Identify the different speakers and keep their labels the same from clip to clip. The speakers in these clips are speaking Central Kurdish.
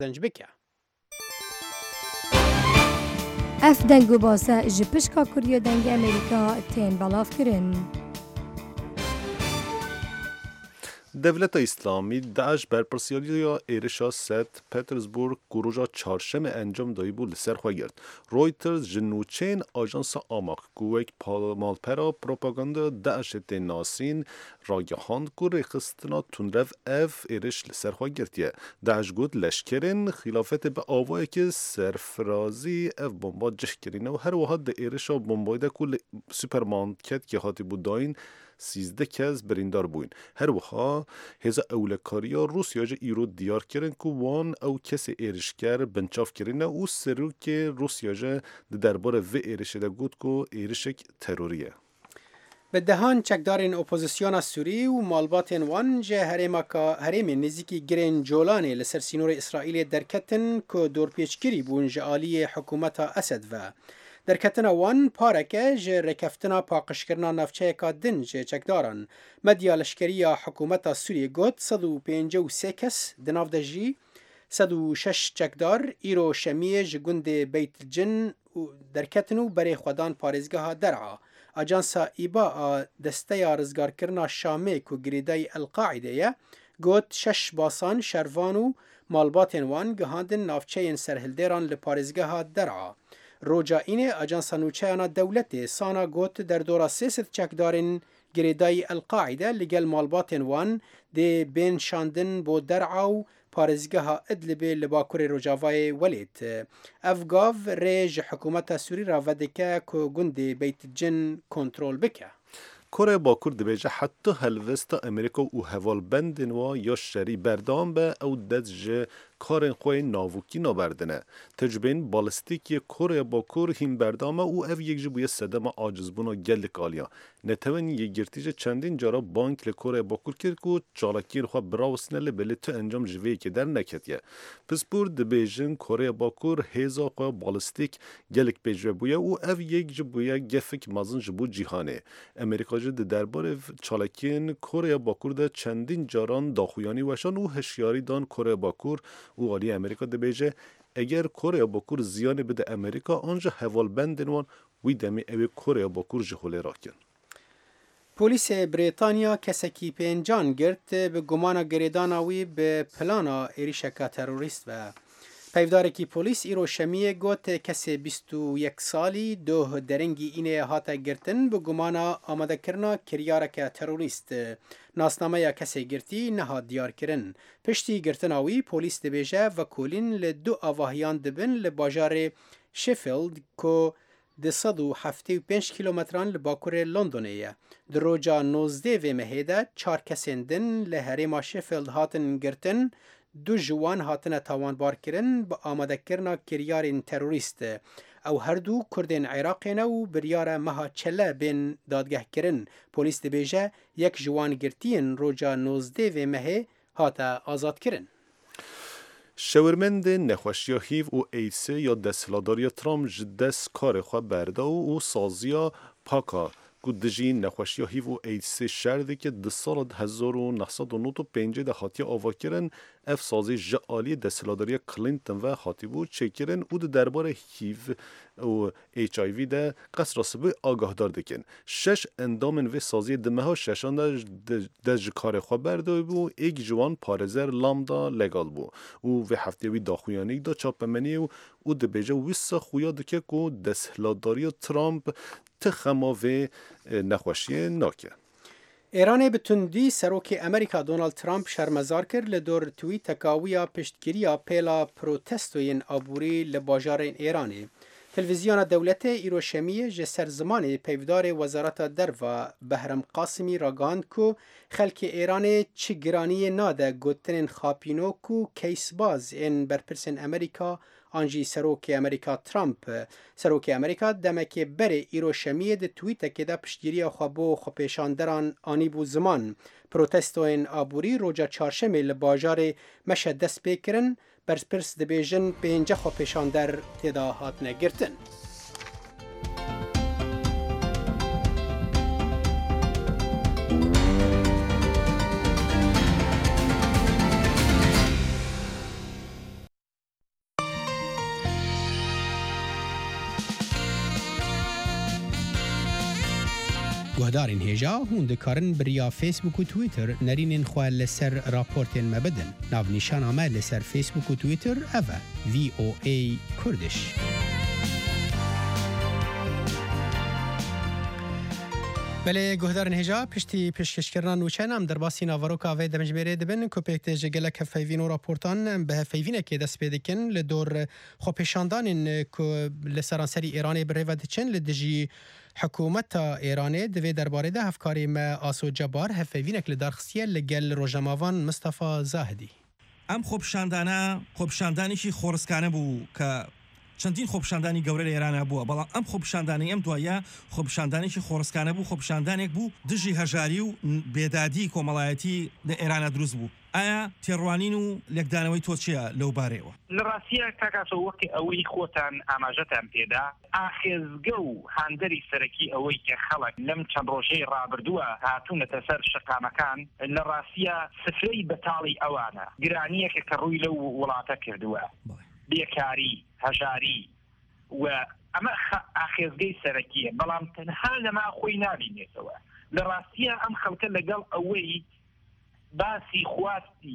Speaker 1: دنج بکه.
Speaker 2: اف دنگو باسه جپشکا کوریا دنگ امریکا تین بلاف کرن.
Speaker 3: دولت اسلامی داعش بر پرسیاری ایرشا ست پترزبورگ گروجا چهارشنبه انجام دایی بود لسر خواه گرد. رویترز جنوچین آژانس آماک گویک مالپرا پروپاگاندا داعش ناسین راگهاند گوری خستنا تونرف اف ایرش لسر خواه گردیه. داعش گود لشکرین خلافت به آوایی که سرفرازی اف بمبا جه کرینه و هر وحاد ده ایرشا بمبای ده کل سوپرمارکت که هاتی بود داین 13 کس بریندار بوین. هر وها هزا اولکاریا روسیا جه ایرو دیار کرن که وان او کسی ایرشگر بنچاف کرنه و سرو که روسیا جه درباره و ایرش ده گود که ایرشک تروریه.
Speaker 1: به دهان چکدارین اپوزیسیون سوری و مالباتین وان جه هرم نزیکی گرین جولانی لسر سینور اسرائیل درکتن که دورپیچگیری بون جه آلی حکومت اسد و درکتن وان پارکه جه رکفتنا پاقشکرنا نفچه که دن جه چکداران مدیا لشکری حکومت سوری گود 153 کس دناف ده جی 106 چکدار ایرو شمیه جه گند بیت الجن درکتنو بری خودان پارزگاه درعا. اجانسا ایبا دسته رزگار کرنا شامه کو گریدای القاعده گوت 6 باسان شروانو مالباتین وان گهاندن نافچه سرهلدران لپارزگاه درعا. روجا اینه اجانسا نوچهانا دولت سانا گوت در دورا 300 چکدارین گریدای القاعده لگل مالباتین وان ده بین شاندن بو درعاو پارزگاه ادلب لباکور روجاوای ولید. افگاو ریج حکومت سوری را ودکه که گند بیت جن کنترول بکه.
Speaker 3: کره باکور دبیجه حتی هلوستا امریکا و هوال بندن و یا شری بردام به او دزج کارن خوی ناوکی نبردنه. تجربین بالستیکی کره باکور هم بردامه او اف یک جبوی صدم عاجزبونا گلک آلیا. نتوان یک گرتیج چندین جارا بانک لکره باکور کرد که چالاکیر خواه براوسنه لبلی تو انجام جویی که در نکتیه. پس بور دبیجن کره باکور هیزا خواه بالستیک گلک بیجوه بویه او اف یک جبوی گفک مازن جبو جیهانه. امریکا جد درباره چالاکین کره باکور ده چندین جاران داخویانی وشان و هشیاری دان کره باکور و عالی امریکا ده بیجه اگر کره باکور زیانی بده امریکا آنجا حوال بندن وان وی دمی اوی کره باکور جهوله راکن.
Speaker 1: پلیس بریتانیا کسکی پنجان گرد به گمان گریداناوی به پلانا ایریشکا تروریست و پیفداره کی پلیس ایرو شمیه گوت کسی 21 سالی دو درنگی اینه هاتا گرتن به گمانا آماده کرنا کریارک تروریست. ناسنامه یا کسی گرتی نها دیار کرن. پشتی گرتناوی پلیس دبیجه و کولین لدو آواهیان دبن لباجار شفیلد که 275 کیلومتران لباکور لندنیه. در روزا 19 و مهیده 4 کسیندن لحریم شفیلد هاتن گرتن دو جوان هاتنه تاوان بار کرن با آماده کرنا کریارین تروریست او هر دو کردین عراقین و بریار مها چله بین دادگه کرن. پلیس دبیجه یک جوان گرتین روزا 19 و مهی هاتا آزاد کرن.
Speaker 3: شورمند نخوشی هیو و ایسه یا دستلاداری ترام جدس کار خواه برده و سازیا پاکا گودجی نخوشی هیو و ایسه شرده که ده سال 1995 ده خاطی آوا کرن اف سازی جعالی دستلاداری کلینتن و خاطی بود چه کرن او ده درباره هیو و ایچ آی وی ده قصر راسبه آگاه دار دکن. 6 اندامن و سازی دمه ها ششان ده کار خواه برده بود ایک جوان پارزر لامدا لگال بود او و هفته وی داخویانی ده چاپمنی و او ده بیجه ویسا خویا دکه که دستلاداری ترامپ تخما و نخوشی ناکه.
Speaker 1: ایران به تندی سروک امریکا دونالد ترامپ شرمزار کرد لدور توییت کاویا پشتگیریا پیلا پروتستوین آبوری لباجارین ایرانی. تلویزیون دولت ایروشمیه جسر زمان پیودار وزارت در و بهرم قاسمی راگاند کو خلک ایران چگرانی ناده گوتنین خاپینو کو کیس باز این برپرسن امریکا آنجی سروک امریکا ترامپ. سروک امریکا دمک بره ایروشمیه ده توییت که ده پشتگیری خوابو خوپیشاندران آنی بو زمان پروتستوین آبوری روژا چارشمه لباجار مشهد دست بکرن برپرس دبیجن 5 خوپیشاندر تدا هات نگرتن. گهدارین هجا هون دکارن بریا فیسبوک و تویتر نرینین خواه لسر راپورتین مبدن ناو نیشان آمه لسر فیسبوک و تویتر اوه VOA کردش. بله گهدارن هجا پشتی پیشکشکران نوچن هم در باسی ناوروکا و دمجبره دبن کپیکت جگلک فیوین و راپورتان به فیوینه که دست پیدکن لدور خوپشاندان که لسرانسری ایرانی بریود چن لدجی حکومت ایرانی دوی درباره ده هفکاری ما آسو جبار هفیوینک لدارخصیه لگل روژماوان مصطفى زاهدی.
Speaker 4: ام خوبشاندانیشی خورسکانه بو که چەندین خۆپشاندانی گەورە لە ئێرانە بووە بەڵام ئەم خۆپشاندانی ئەم دوایە خۆپشاندانێکی خۆڕسکانە بوو خۆپشاندانێک بوو دژی هەژاری و بێدادی کۆمەڵایەتی لە ئێرانە دروست بوو. ئایا تێڕوانین و لێکدانەوەی تۆ چییە لەو بارەیەوە؟
Speaker 5: لە ڕاستیە کاکاسە وەکی ئەوەی خۆتان ئاماژەتان پێدا ئاخێزگە و هاندەری سەرەکی ئەوەی کە خەڵک لەم چەند ڕۆژەی ڕابردووە هاتوونەتە سەر شقامەکان لە ڕاستیە سفرەی بەتاڵی ئەوانە گرانیەکە کە ڕووی لەو وڵاتە کردووە بێکاری هەژاری و ئەمە ئاخێزگەی سەرەکیە بەڵام تەنها لەما خۆی نابینێتەوە لە ڕاستیە ئەم خەڵکە لەگەڵ ئەوەی باسی خواستی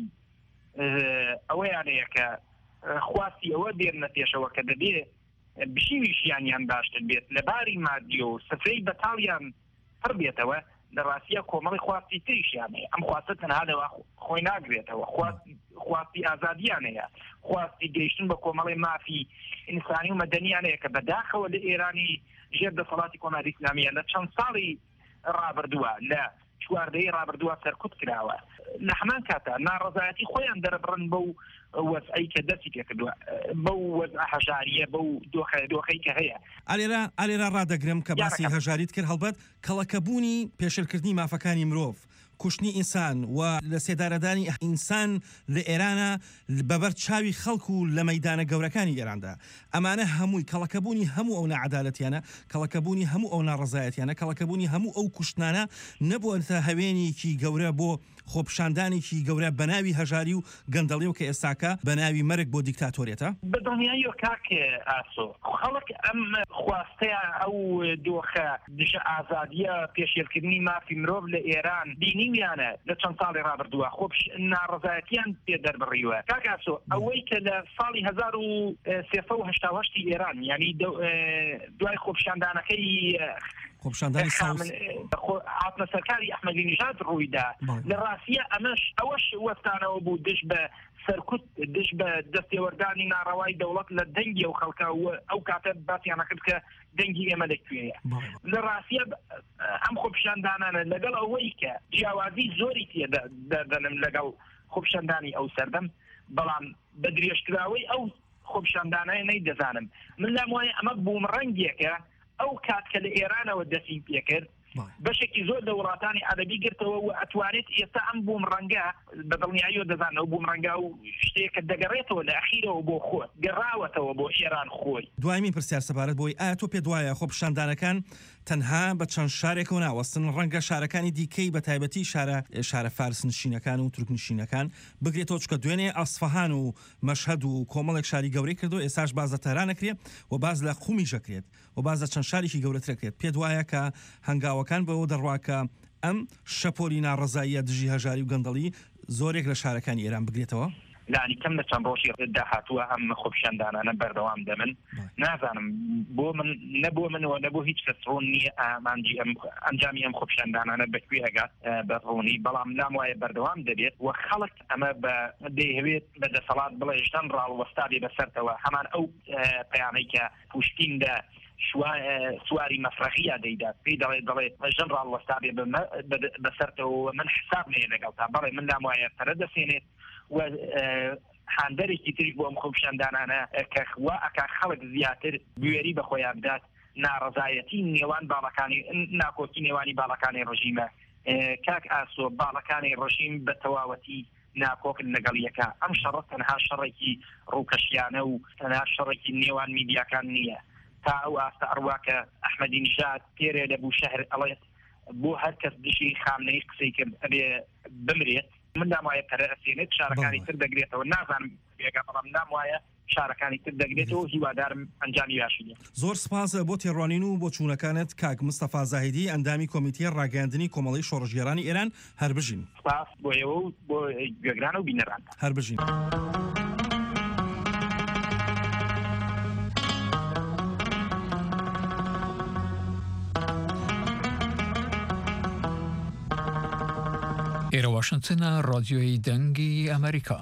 Speaker 5: ئەوەیانەیە کە خواستی ئەوە دێرنە پێشەوە کە دەبێ بشیویشیانیان باشتر بێت لە باری مادی و سفرەی بەتاڵیان پڕ بێتەوە لە ڕاستیە کۆمەڵی خواستی تریشیانەیە ئەم خواستە تەنها لەوە خۆی ناگرێتەوە خواستی ئازادیانەیە خواستی گەیشتن بە کۆمەڵی مافی ئینسانی و مەدەنیانەیە کە بەداخەوە لە ئێرانی ژێر دەسەڵاتی کۆماری ئیسلامیە لە چەند ساڵی ڕابردووە لە چواردەی ڕابردووە سەرکوت کراوە لە هەمان کاتە ناڕەزایەتی خۆیان دەرەبڕن بەو وەزعی کە دەستی پێکردووە بەو وەزع هەژاریە بەو دۆخەی کە هەیە.
Speaker 4: ئالێرا ڕادەگرم کە باسی هەژاریت کرد هەڵبەت کەڵەکەبوونی پێشێلکردنی مافەکانی مرۆڤ کوشتنی ئینسان و لە سێدارەدانی ئینسان لە ئێرانە بەبەر چاوی خەڵک و لە مەیدانە گەورەکانی ئێراندا ئەمانە هەمووی کەڵەکەبوونی هەموو ئەو نەعەدالەتیانە کەڵەکەبوونی هەموو ئەو ناڕەزایەتیانە کەڵەکەبوونی هەموو ئەو کوشتانە نەبووە هەوێنێکی گەورە بۆ خۆپشاندانێکی گەورە بەناوی هەژاری و گەندەڵی و کە ئێستاکە بەناوی مەرگ بۆ دیکتاتۆریەتە
Speaker 5: بەدڵنیایی کاکێ ئاسۆ خەڵک ئەم خواستەیە ئەو دۆخە دژە ئازادیە پێشێلکردنی مافی مرۆڤ لە ئێران بینیویانە لە چەند ساڵی ڕابردووە خۆپش ناڕەزایەتیان پێ دەربڕیوە کاک ئاسۆ ئەوەی کە لە ساڵی 1380 ئێران یعنی دوای خۆپشاندانەکەی
Speaker 4: خۆپشاندانی
Speaker 5: هاتنە سەرکاری ئەحمەدی نیژاد ڕوویدا لە ڕاستیە ئەوەش وەستانەوە بوو دش بە سەرکوت دش بە دەستێوەردانی ناڕەوای دەوڵەت لە دەنگی ئەو خەڵکە ئەو کاتە باسییانە کرد کە دەنگی ئێمە لەکوێیە لە ڕاستیە ئەم خۆپشاندانانە لەگەڵ ئەوەی کە جیاوازی زۆری تێدەدەنم لەگەڵ خۆپشاندانی ئەو سەردەم بەڵام بە درێژکراوەی ئەو خۆپشاندانایە نەیدەزانم من لام وایە ئەمە بوومڕەنگێکە ئەو کات کە لە ئێرانەوە دەستی پێکرد بەشێکی زۆر لە وڵاتانی عەرەبی گرتەوە و ئەتوانێت ئێستا ئەم بوومڕەنگە بەدڵنیاییەوە دەزانەوە بوومڕەنگە و شتێکە دەگەڕێتەوە لە ئەخیرەوە بۆ خۆت گەڕاوەتەوە بۆ ئێران خۆی.
Speaker 4: دوایمین پرسیار سەبارەت بۆی ئایا تۆ پێ دوایە خۆپشاندانەکان تەنها بە چەند شارێکەوە ناوەستن ڕەنگە شارەکانی دیکەی بە تایبەتی شارە فارس نشینەکان و تورک نشینەکان بگرێتەوە چکە دوێنێ ئەسفەهان و مەشهەد و کۆمەڵێک شاری گەورەی کردو ئێستاش باز لە تەهران ئەکرێت و باز لە خومی ژەکرێت و باز لە چەند شارێکی گەورەترەکرێت پێ دوایە کە هەنگاوەکان بەوە دەڕواکە ئەم شەپۆلی ناڕەزاییە دژی هەژاری و گەندەڵی زۆرێک لە شارەکانی ئێران بگرێتەوە؟
Speaker 5: لانی کەم لە چەند ڕۆژی داهاتووە ئەم خۆپشاندانانە بەردەوام دەمن نازانم بۆ من نەبوو منەوە نەبوو هیچ کەس ڕوون نییە ئەنجامی ئەم خۆپشاندانانە بەکوێ ئەگات بەڕوونی بەڵام لام وایە بەردەوام دەبێت و خەڵک ئەمە دەیەوێت بە دەسەڵات بڵێ ژەن ڕاڵوەستابێ بەسەرتەوە هەمان ئەو پەیامەی کە پوشکیندا سواری مەفرەغیە دەیدات پێی دەڵێ ژەن ڕاڵوەستابێ بەسەرتەوە من حساب نەیە لەگەڵتا بەڵێ من لام وایە پەرە دەسێنێت و هاندەرێکی تری بۆ ئەم خۆپشاندانانە کە وا ئەکا خەڵک زیاتر گوێری بە خۆیان بدات ناڕەزایەتی نێوان باڵەکانی ناکۆکی نێوانی باڵەکانی ڕژیمە کاک ئاسۆ باڵەکانی ڕژیم بە تەواوەتی ناکۆکن لەگەڵ یەکە ئەم شەڕە تەنها شەڕێکی ڕووکەشیانە و تەنها شەڕێکی نێوان میدیاکان نییە تا ئەو ئاستە ئەڕواکە ئەحمەدی نیژاد پێرێ لەبوو شەهر ئەڵێت بۆ هەر کەس دژی خامنەی قسەی کرد ئەبێ بمرێت من نام وایە پەرە ئەسێنێت شارەکانی تر دەگرێتەوە نازانم بێگە بەڵام نام وایە شارەکانی تر دەگرێتەوە هیوادارم ئەنجامی باشی
Speaker 4: زۆر سپاس بۆ تێڕوانین و بۆ چوونەکانت کاک مستەفا زاهیدی ئەندامی کۆمیتیە ڕاگەاندنی کۆمەڵی شۆڕژگێرانی ئێران هەربژین
Speaker 5: سپاس بۆ ئێوە و بۆ گوێگران و بینەران
Speaker 4: هەربژین.
Speaker 6: ئێرە واشنگتنە ڕادیۆی دەنگی ئەمریکا.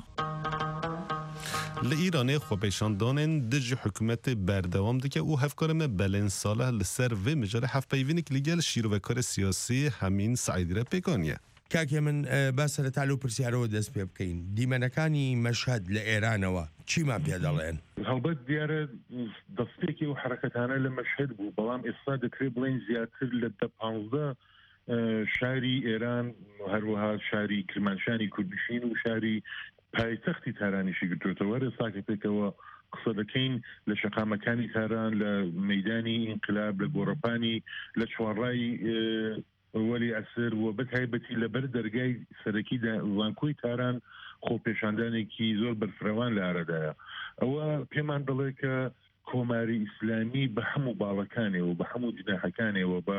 Speaker 3: li Îranê xwepêşandanên di ji hikûmetê berdewam dike û hevkarê Belên Saleh li ser vê mijara hevpeyvînek li gel şîrovekara siyasî Hemîn Saîdî re pêkaniye.
Speaker 7: کاکێ من با سەرەتا لەو پرسیارەوە دەست پێ بکەین دیمەنەکانی مەشهەد لە ئێرانەوە چیمان پێ دەڵێن؟
Speaker 8: هەڵبەت دیارە دەستێکی و حرەکەتانە لە مەشهەد بوو بەڵام ئێستا دەکرێت بڵێن زیاتر لە 10-15 شاری ئێران هەروەها شاری کرمانشانی کوردنشین و شاری پایتەختی تارانیشی گرتوێتەوە ڕێساکە پێکەوە قسە دەکەین لە شەقامەکانی تاران لە مەیدانی ئینقلاب لە گۆڕەپانی لە چوارڕای وەلی ئەسر و بەتایبەتی لەبەر دەرگای سەرەکی زانکۆی تاران خۆپێشاندانێکی زۆر بەرفرەوان لە ئارەدایە ئەوە پێمان دەڵێ کە کۆماری ئیسلامی بە هەموو باڵەکانێەوە بە هەموو جناحەکانێەوە بە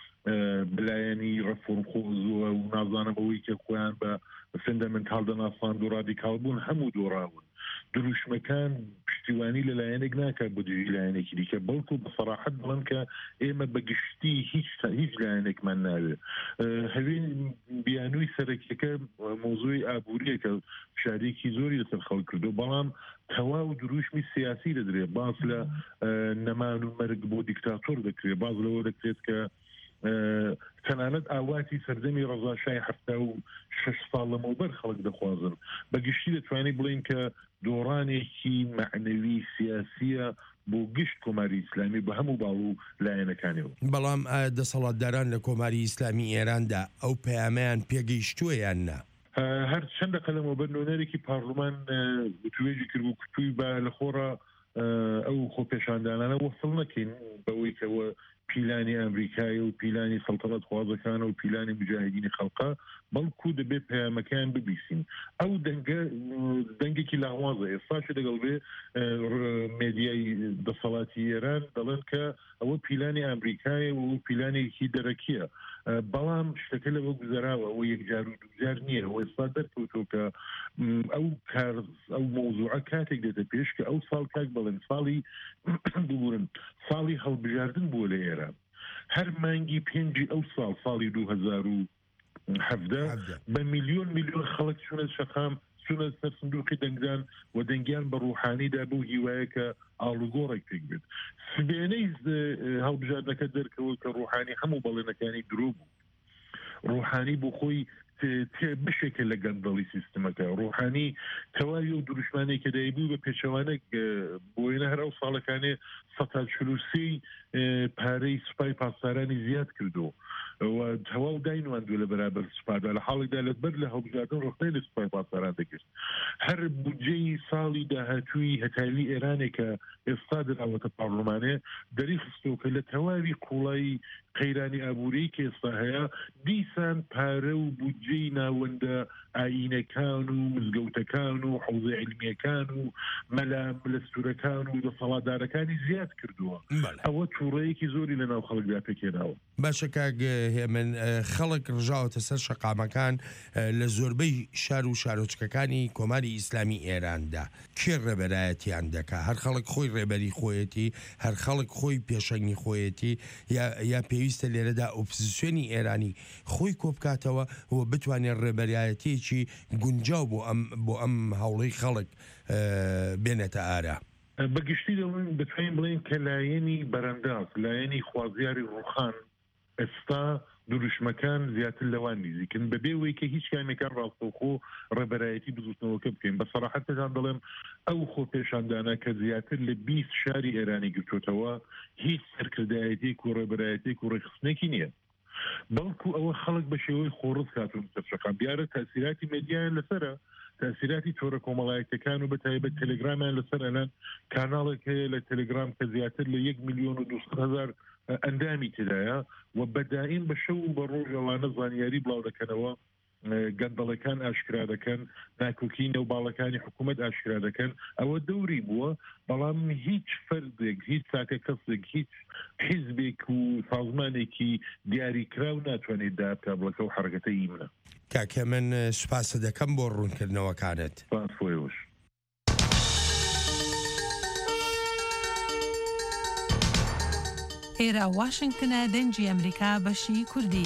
Speaker 8: بلایەنی ڕەفۆرخۆزوە و نازانەوەی کە خۆیان بە فندەمنتال دەناساند و ڕادیکاڵ بوون هەموو دۆڕاون دروشمەکان پشتیوانی لەلایەنێک ناکات بۆ دوژی لایەنێکی دیکە بەڵکو بە سەراحەت بڵێن کە ئێمە بەگشتی هیچ لایەنێکمان ناوێت هەوێن بیانووی سەرەکیەکە مۆزوعی ئابووریە کە شارێکی زۆری لەسەر خەڵک کردو بەڵام تەواو دروشمی سیاسی دەدرێت باس لە نەمان و مەرگ بۆ دیکتاتۆر دەکرێت باز لەوە دەکرێت کە تەنانەت ئاواتی سەردەمی ڕەزاشای 76 ساڵ لەمەوبەر خەڵک دەخوازن بەگشتی دەتوانین بڵین کە دۆڕانێکی معنەوی سیاسیە بۆ گشت کۆماری ئیسلامی بە هەموو باڵ و لایەنەکانەوە
Speaker 7: بەڵام دەسەڵاتداران لە کۆماری ئیسلامی ئێراندا ئەو پەیامەیان پێگەیشتووە یان نا
Speaker 8: هەر چەندە قەلەمەوە بەر نۆنەرێکی پارلمان توێژی کرد و کتووی بە لە خۆڕە ئەو خۆپێشاندانانە وەفڵ نەکەین بەوەی کەەوە پیلانی ئەمریکای و پیلانی سەڵتەنەت خوازەکانە و پیلانی مجاهدینی خەڵقا بەڵکو دەبێت پەیامەکان ببیسین ئەو دەنگێکی لاوازە ئێستاش لەگەڵ بێ مێدیای دەسەڵاتی ئێران دەڵێن کە ئەوە پیلانی ئەمریکای و پیلانێکی دەرەکیە بەڵام شتەکە لەوە گوزەراوە ئەوە یەکجار و دوجار نییە ئەوە ئێستا دەرکەوتۆ کە ئەو مۆزوعە کاتێک دێتە پێش کە ئەو ساڵ کاک بڵێن ساڵی ببورن ساڵی هەڵبژاردن بووە لە ئێران هەر مانگی پێنجی ئەو ساڵی 2017 بە میلیۆن خەڵک چونە شەقام چونە سەر سندوقی دەنگدان و دەنگیان بە ڕوحانیدا بۆ هیوایە کە ئاڵوگۆڕێک پێک بێت سبێنەی هەڵبژاردنەکە دەرکەوە کە ڕوحانی هەموو بەڵێنەکانی درۆ بوو ڕوحانی بۆ خۆی بشێکە لە گەندەڵی سیستمەکە ڕوحانی تەواوی و دروشمانێک کە دایبوو بە پێچەوانێک بۆینە هەر ئەو ساڵەکانێ 143 پارەی سوپای پاسدارانی زیاد کردو و تەواو داینواندووە لە بەرابەر سوپادا لە حاڵێکدا لەبەر لە هەڵبژاردن ڕۆختەی لە سوپای پاسداران دەکرد هەر بودجەی ساڵی داهاتووی هەتاوی ئێرانێکە ئێستا دراوەتە پارلمانێ دەریخستۆ کە لە تەواوی قوڵایی قەیرانی ئابووری کە ئێستا هەیە دیسان پارە و بودجەی ناوەندە ئاینەکان و مزگەوتەکان و حوزە علمیەکان و مەلەستورەکان و دەسەڵاتدارەکانی زیاد کردووە ئەوە تووڕەیەکی زۆری لە ناو خەڵکدا پێکێناوە
Speaker 7: باشە کاک هێمن خەڵک ڕژاوەتە سەر شەقامەکان لە زۆربەی شار و شارۆچکەکانی کۆماری ئیسلامی ئێراندا کێ ڕێبەرایەتیان دەکا هەر خەڵک خۆی ڕێبەری خۆیەتی هەر خەڵک خۆی پێشەنگی خۆیەتی یا پێویستە لێرەدا ئۆپۆزیسیۆنی ئێرانی خۆی کۆبکاتەوە و بتوانێت ڕێبەریایەتێکی گونجاو بۆ ئەم هەوڵەی خەڵک بێنێتە ئارە
Speaker 8: بەگشتی دەڵێن بتوانین بڵێن کە لایەنی بەرەنداز لایەنی خوازیاری ڕوخان ئێستا دروشمەکان زیاتر لەوان نزیکن بەبێ وەی کە هیچ کامێکان ڕاستەوخۆ ڕێبەرایەتی بزوتنەوەکە بکەین بە سەراحەتتان دەڵێم ئەو خۆ پێشاندانە کە زیاتر لە 20 شاری ئێرانی گرتوتەوە هیچ سەرکردایەتێک و ڕێبەرایەتێک و ڕێخستنێکی نییە بەڵکو ئەوە خەڵک بە شێوەی خۆڕز کاتون سەرشەقام دیارە تاسیراتی مێدیایان لەسەرە تاسیراتی تۆرە کۆمەڵایەتەکان و بەتایبەت تەلگرامیان لەسەرەنان کاناڵێک هەیە لە تەلگرام کە زیاتر لە 1,200,000 ئەندامی تدایە و بەدائیم بە شەو و بە ڕۆژەوانە زانیاری بڵاو دەکەنەوە گەندەڵەکان ئاشکرا دەکەن ناکۆکی نێوباڵەکانی حکوومەت ئاشکرا دەکەن ئەوە دەوری بووە بەڵام هیچ فەردێک هیچ ساکە کەسێک هیچ حیزبێک و سازمانێکی دیاریکراو ناتوانێت دابکە بڵەکە و حرەکەتەی منە
Speaker 7: کاکە من سوپاسە دەکەم بۆ ڕوونکردنەوەکانت
Speaker 8: فۆیەوەش
Speaker 9: ئێرە واشنگتنە دەنجی ئەمریکا بەشی کوردی.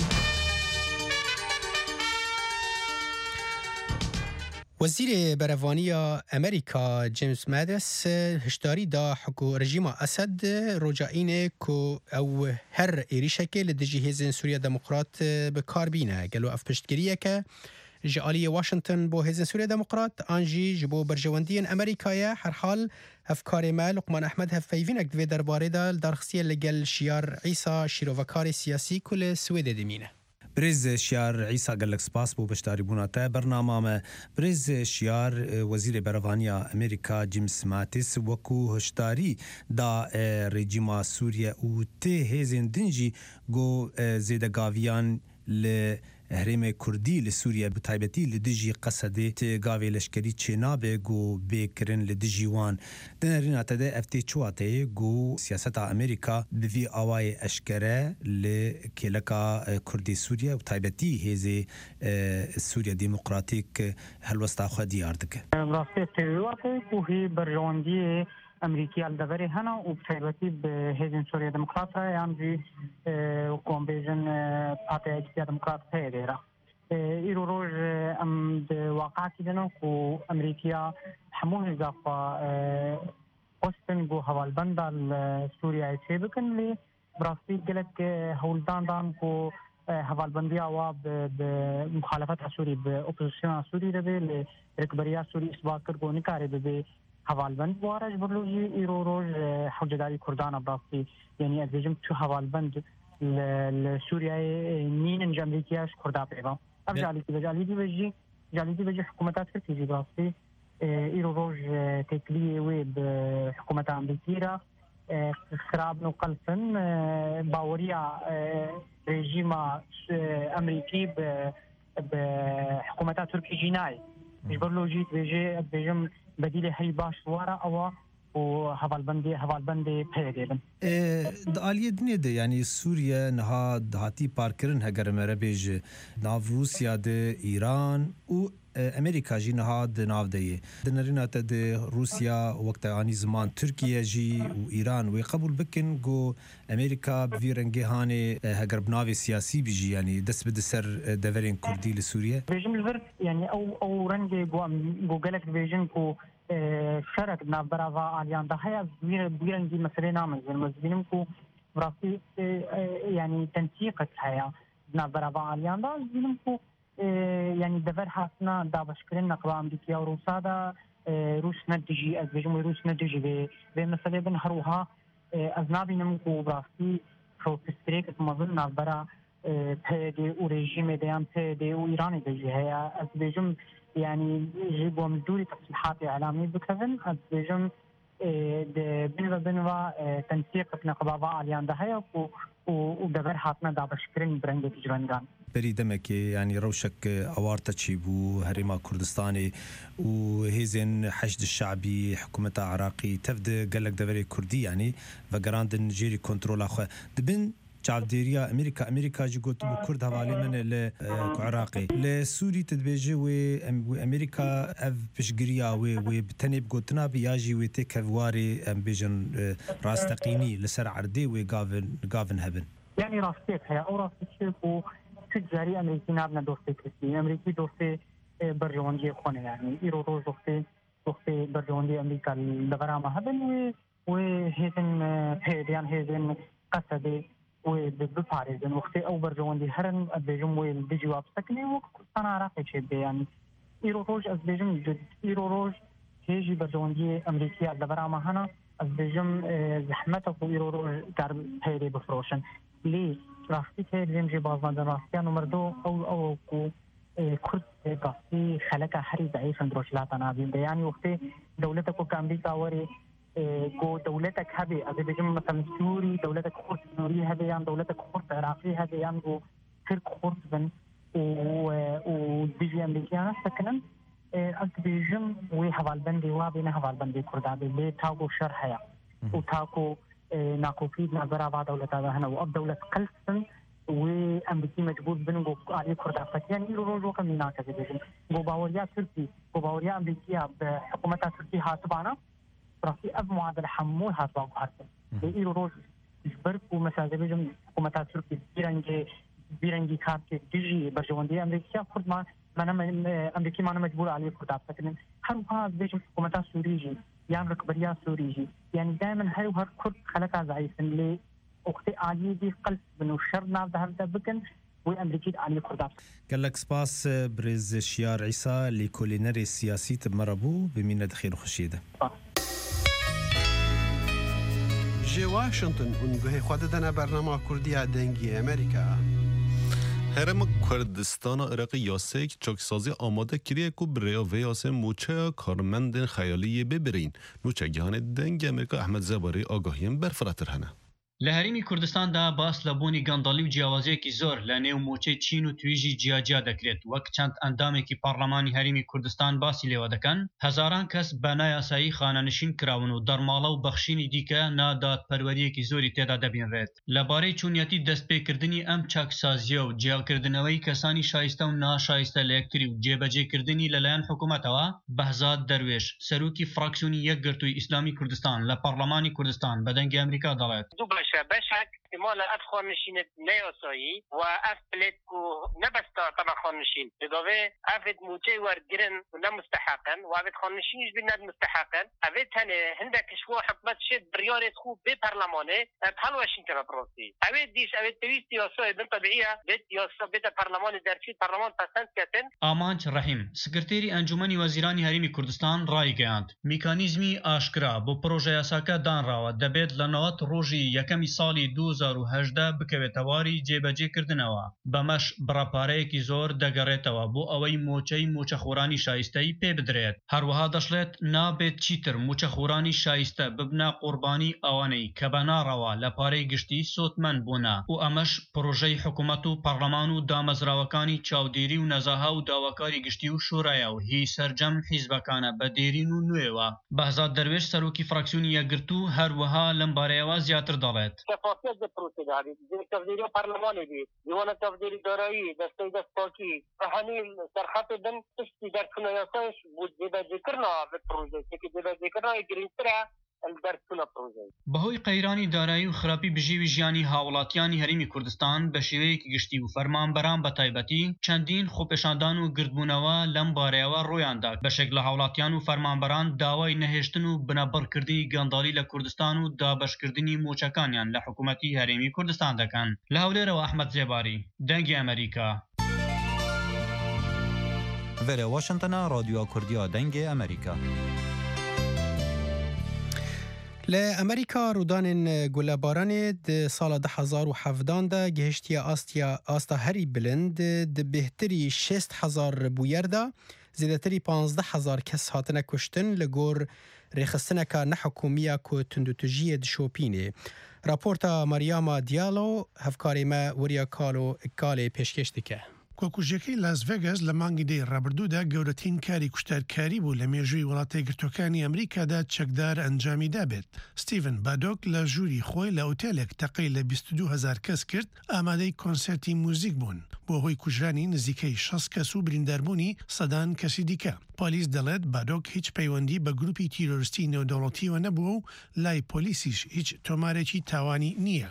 Speaker 1: وزیر برەڤانیە ئەمریکا جیمس مادس هشداری دا رژیما ئەسەد ڕۆژائینێ کو ئەو هەر عێریشەکێ لە دژی هێزن سووریا دەموقرات بەکاربینە گەلو ئەف پشتگیریەکە ji aliyê Washington bo hêzên Sûriya Demokrat an jî ji bo berjewendiyên Amerîkayê herhal hevkarê me Luqman Ehmed hevpeyvînek divê derbarê da darxistiye li gel Şiyar Îsa şîrovekarê siyasî ku li Swêdê dimîne.
Speaker 10: برز شیار عیسی گلک سپاس بو بشتاری بوناته برنامه برز شیار وزیر برەڤانیا ئەمریکا جیمس ماتیس وەکو هشداری دا رژیما سووریا و تێ هێزên دنجی گۆ زێدەگاڤیان li herêmê Kurdî li Sûriye bi taybetî li dijî Qesedê tê gavê leşkerî çênabe got bêkirin li dijî wan. Di nêrîna te de ev tê çiwateyê got siyaseta Amerîka bi vî awayê eşkere li kêleka Kurdê Sûriye û taybetî hêzê Sûriya Demokratîk helwesta xwe diyar dike.
Speaker 11: Rastî têwatê ku hî berjewendiyê Amerîkiya li deverê hene û bi taybetî bi hêzên Sûriya Demokrat re yan jî kom bêjin Partiya Yekîtiya Demokrat heye vêra. Îro roj em di waqeekî de ne ku Amerîkiya hemû hêza xwe xwestin got hevalbenda li Sûriyayê çê bikin lê bi rastî gelek hewldan dan ku hevalbendiya wa bi muxalefeta Sûrî bi opozisyona Sûrî de bê lê rêkberiya Sûrî isbat kir got nikare bibe hevalbend ware ji ber jî îro roj hewcedarî Kurdan bi rastî yanî ez bêjim çi hevalbend li Sûriyayê nînin ji Amerîkaya ji Kurda pêva. Ev jalîdî ve jî hikûmeta Tirkiyê jî bi rastî îro roj têkiliyê wê bi hikûmeta Amerîkî re xirabin û qelfin baweriya rejîma Amerîkî bi hikûmeta Tirkiyê jî nayê. Ji ber jî dibêje ez bêjim بدیل هی باش واره اوا و هوالبندی پیدیم.
Speaker 10: دالیه دنیا ده یعنی سوریه نها دهاتی پارکرن هگر مره بیج ناو روسیا ده ایران و امریکا جی نها ده ناو ده دنرینه ده روسیا وقت آنی زمان ترکیه جی و ایران و قبول بکن گو امریکا بیرنگه هانه هگر بناوی سیاسی بیجی یعنی دست بده سر دورین کردی لسوریه.
Speaker 11: بیجم الورد یعنی او رنگ گو گلک بیجن کو شرک نابرا و آلیان ده هیا بیرنگی مسئله نامزن مزبینم کو براستی یعنی تنسیقت هیا نابرا و آلیان ده مزبینم کو یعنی دور حسنا دابشکرین نقبا امریکیا و روسا دا روس ندجی از بیجم روس ندجی به مسئله بن هروها از نابینم کو براستی پروتستریک مزن نابرا پیده و رژیم دیان پیده و ایرانی دجی هیا از بیجم يعني يجيبوا من دوري تصريحات إعلامية بكذن بيجم بنوا تنسيق نقابة عليان دهيا ودبر حاتنا دابشكرين برنگ تجرندان.
Speaker 10: بری دمکی یعنی روشک آوارتا چی بو هریما کردستانی و هیزن حشد الشعبی حکومت عراقی تفد قلق دوری کردی یعنی و گراند نجیری کنترول آخوا دبن چاودێریە ئەمریکا جی گوت بۆ کورد هەواڵێ منە لە عراقی لە سووری تدبێژە وێ ئەمریکا ئەv پشگیرییا وێ بتەنێ بگوتنا بیاژی وێ تێ کەڤوارێ ئەم بێژن ڕاستەقینی لەسەر عردێ وێ گاڤن هەبن
Speaker 11: یعنی ڕاستێک هەیە ئەو ڕاستێک و تجاری ئەمریکی نابنە دۆستێ کردی ئەمریکی دۆستێ بەرژەوەندی خۆنە یعنی ئیرۆ ڕۆژ دۆستێ بەرژەوەندی ئەمریکا لەبەرامە هەبن وێ هێزن پێدیان هێزن قەسەدێ بپارێزن وقتی ئەو بەرژەوەندی هەرن ئەبێژم وێ دژی وابستەکنێ وەک کوردستان عراقی چێ بێیانی ئیرۆ ڕۆژ ئەس بێژم ئیرۆ ڕۆژ هێژی بەرژەوەندی ئەمریکیا لەبەرامە هەنا ئەس بێژم زەحمەتە و ئیرۆ ڕۆژ کار پێرێ بفرۆشن لێ ڕاستی تێ دێم جێ بازماندن ڕاستیان و مردۆ ئەو کو کورد قاستی خەلەکە هەری ضعیفن درۆژلاتە نابین بەیانی وقتی دەولەتە کو کە ئەمریکا وەرێ جو دولتك هذه أبي بيجمع مثلا سوري دولتك خرط سوري هذه يعني دولتك خرط عراقي هذه يعني جو ترك خرط بن وديجي أمريكيانا سكنن أكبيجم وهوالبندي وابين هوالبندي كردابي لي تاكو شرحيا وتاكو ناكو فيد نظرة بعض دولة هنا وأب دولة قلسن وأمريكي مجبور بنقو عليه كردافة يعني روجو كمينا كذبيجم وباوريا تركي وباوريا أمريكية بحكومتها تركي هاتبانا راسي أب معادلة حمول هاتبانا هاتبانا بإيرو روج جبرك ومثلا كذبيجم حكومتها تركي بيرنجي كارت ديجي برجواندي أمريكية كرد ما أمريكي ما مجبور عليه كردافة لكن هروها بيجم حكومتها سوريجي يعني ركبريا سوريجي يعني دائما هر كرد خلقها ضعيفا لي وقتی عالی دی قلب بنو شر ناف ده هر بکن و امریکی عالی کرداب.
Speaker 10: گلک سپاس برز شیار عیسی لیکولینر سیاسی تمربو بمینه دخیر خوشیده.
Speaker 12: جی واشنطن اونگوه خود دنا برنامه کردی دنگی امریکا.
Speaker 3: هرم کردستان عراق یاسک چاکسازی آماده کریه که برای ویاسه موچه کارمند خیالی ببرین. نوچه گهان دنگ امریکا احمد زباری آگاهیم برفراتر هنه.
Speaker 13: لهرمی کردستان دا باس لبونی گاندالی و جیاوازی کی زور لنیو موچه چین و تویجی جیاجا دکرێت وەک چەند ئەندامێکی پارلەمانی هەرمی کوردستان باسی لێوە دەکەن هەزاران کەس بە نایاسایی خانەنشین کراون و دەرماڵە و بەخشینی دیکە نادادپەروەریەکی زۆری تێدا دەبینرێت لەبارەی چوونیەتی دەستپێکردنی ئەم چاکسازیە و جیاکردنەوەی کەسانی شایستە و ناشایستە لە یەکتری و جێبەجێکردنی لەلایەن حکوومەتەوە بەهزاد دەروێش سەرۆکی فراکسیۆنی یەکگرتووی ئیسلامی کوردستان لە پەرلەمانی کوردستان بە دەنگی ئەمریکا دەڵێت
Speaker 14: بشك احتمال ادخل نشين نيوساي وافلت نبستا طبعا خانشين بدوه افد موجي ورجرن ونمستحقا وافد خانشينش بنا مستحقا افد هندك شو حكمت شد بريارة خوب ببرلمانه بحال واشنطن بروسي افد ديش افد تويست ياساي بن طبيعية بيت ياسا بيت برلمان درشيد برلمان پسند كتن
Speaker 13: آمانچ رحیم سکرتێری ئەنجومەنی وەزیرانی هەرمی کوردستان ڕایگەیاند میکانیزمی ئاشکرا بۆ پرۆژە یاساکە دانراوە دەبێت لە 90 ڕۆژی یەکەمی ساڵی 2018 بکەوێتەواری جێبەجێکردنەوە بەمەش بڕەپارەیەکی زۆر دەگەڕێتەوە بۆ ئەوەی مۆچەی موچەخۆرانی شایستەی پێ بدرێت هەروەها دەشڵێت نابێت چیتر موچەخۆرانی شایستە ببنە قوربانی ئەوانەی کە بەناڕەوە لە پارەی گشتی سۆتمەند بوونە و ئەمەش پرۆژەی حکوومەت و پەرلەمان و دامەزراوەکانی چاودێری و نەزاها و داواکاری گشتی و شورایە و هی سەرجەم حیزبەکانە بە دێرین و نوێوە بەهزاد دەروێش سەرۆکی فراکسیۆنی یەکگرتوو هەروەها لەم بارەیەوە زیاتر دەڵێت
Speaker 14: تفاصيل البروسيس هذه زي تفضيل برلماني دي ديوان تفضيل دارایی دستي دستاكي فهني سرخط بن تشتي دركنا ياساش بود ديبا ذكرنا بالبروجيس كي ديبا ذكرنا يجريترا
Speaker 13: بەهۆی قەیرانی دارایی و خراپی بژیوی ژیانی هاوڵاتیانی هەرمی کوردستان بە شێوەیەکی گشتی و فەرمانبەران بە تایبەتی چەندین خۆپێشاندان و گردبوونەوە لەم بارەیەوە ڕۆیاندا بەشێک لە هاوڵاتیان و فەرمانبەران داوای نەهێشتن و بنەبڕکردنی گەنداڵی لە کوردستان و دابەشکردنی موچەکانیان لە حکوومەتی هەرێمی کوردستان دەکەن لە هەولێرەوە ئەحمەد جێباری دەنگی ئەمریکا
Speaker 15: ڤێرە واشنتنە رادیۆ کوردیا دەنگی ئەمریکا
Speaker 1: لأمريكا رودان گلباران د سال 2017 ده گهشتی آستا هری بلند د بهتری 60,000 بویر ده زیادتری 15,000 کس هاتنه کشتن لگور ریخستنه که نحکومیه که تندوتجی دشوپینه راپورتا مریاما دیالو هفکاری ما وریا کالو اکال پیشکش دکه
Speaker 16: کۆکوژەکەی لاس ڤێگاس لە مانگی دەی ڕابردوودا گەورەترین کاری کوشتارکاری بوو لە مێژووی وڵاتە یەکگرتووەکانی ئەمریکادا چەکدار ئەنجامی دابێت. ستیڤن بادۆک لە ژووری خۆی لە ئوتێلێک تەقەی لە 22,000 کەس کرد ئامادەی کۆنسەرتی موزیک بوون بۆ هۆی کوژرانی نزیکەی 6 کەس و برینداربوونی سەدان کەسی دیکە. پۆلیس دەڵێت بادۆک هیچ پەیوەندی بە گروپی تیرۆریستی نێودەوڵەتیەوە نەبووە و لای پۆلیسیش هیچ تۆمارێکی تاوانی نییە.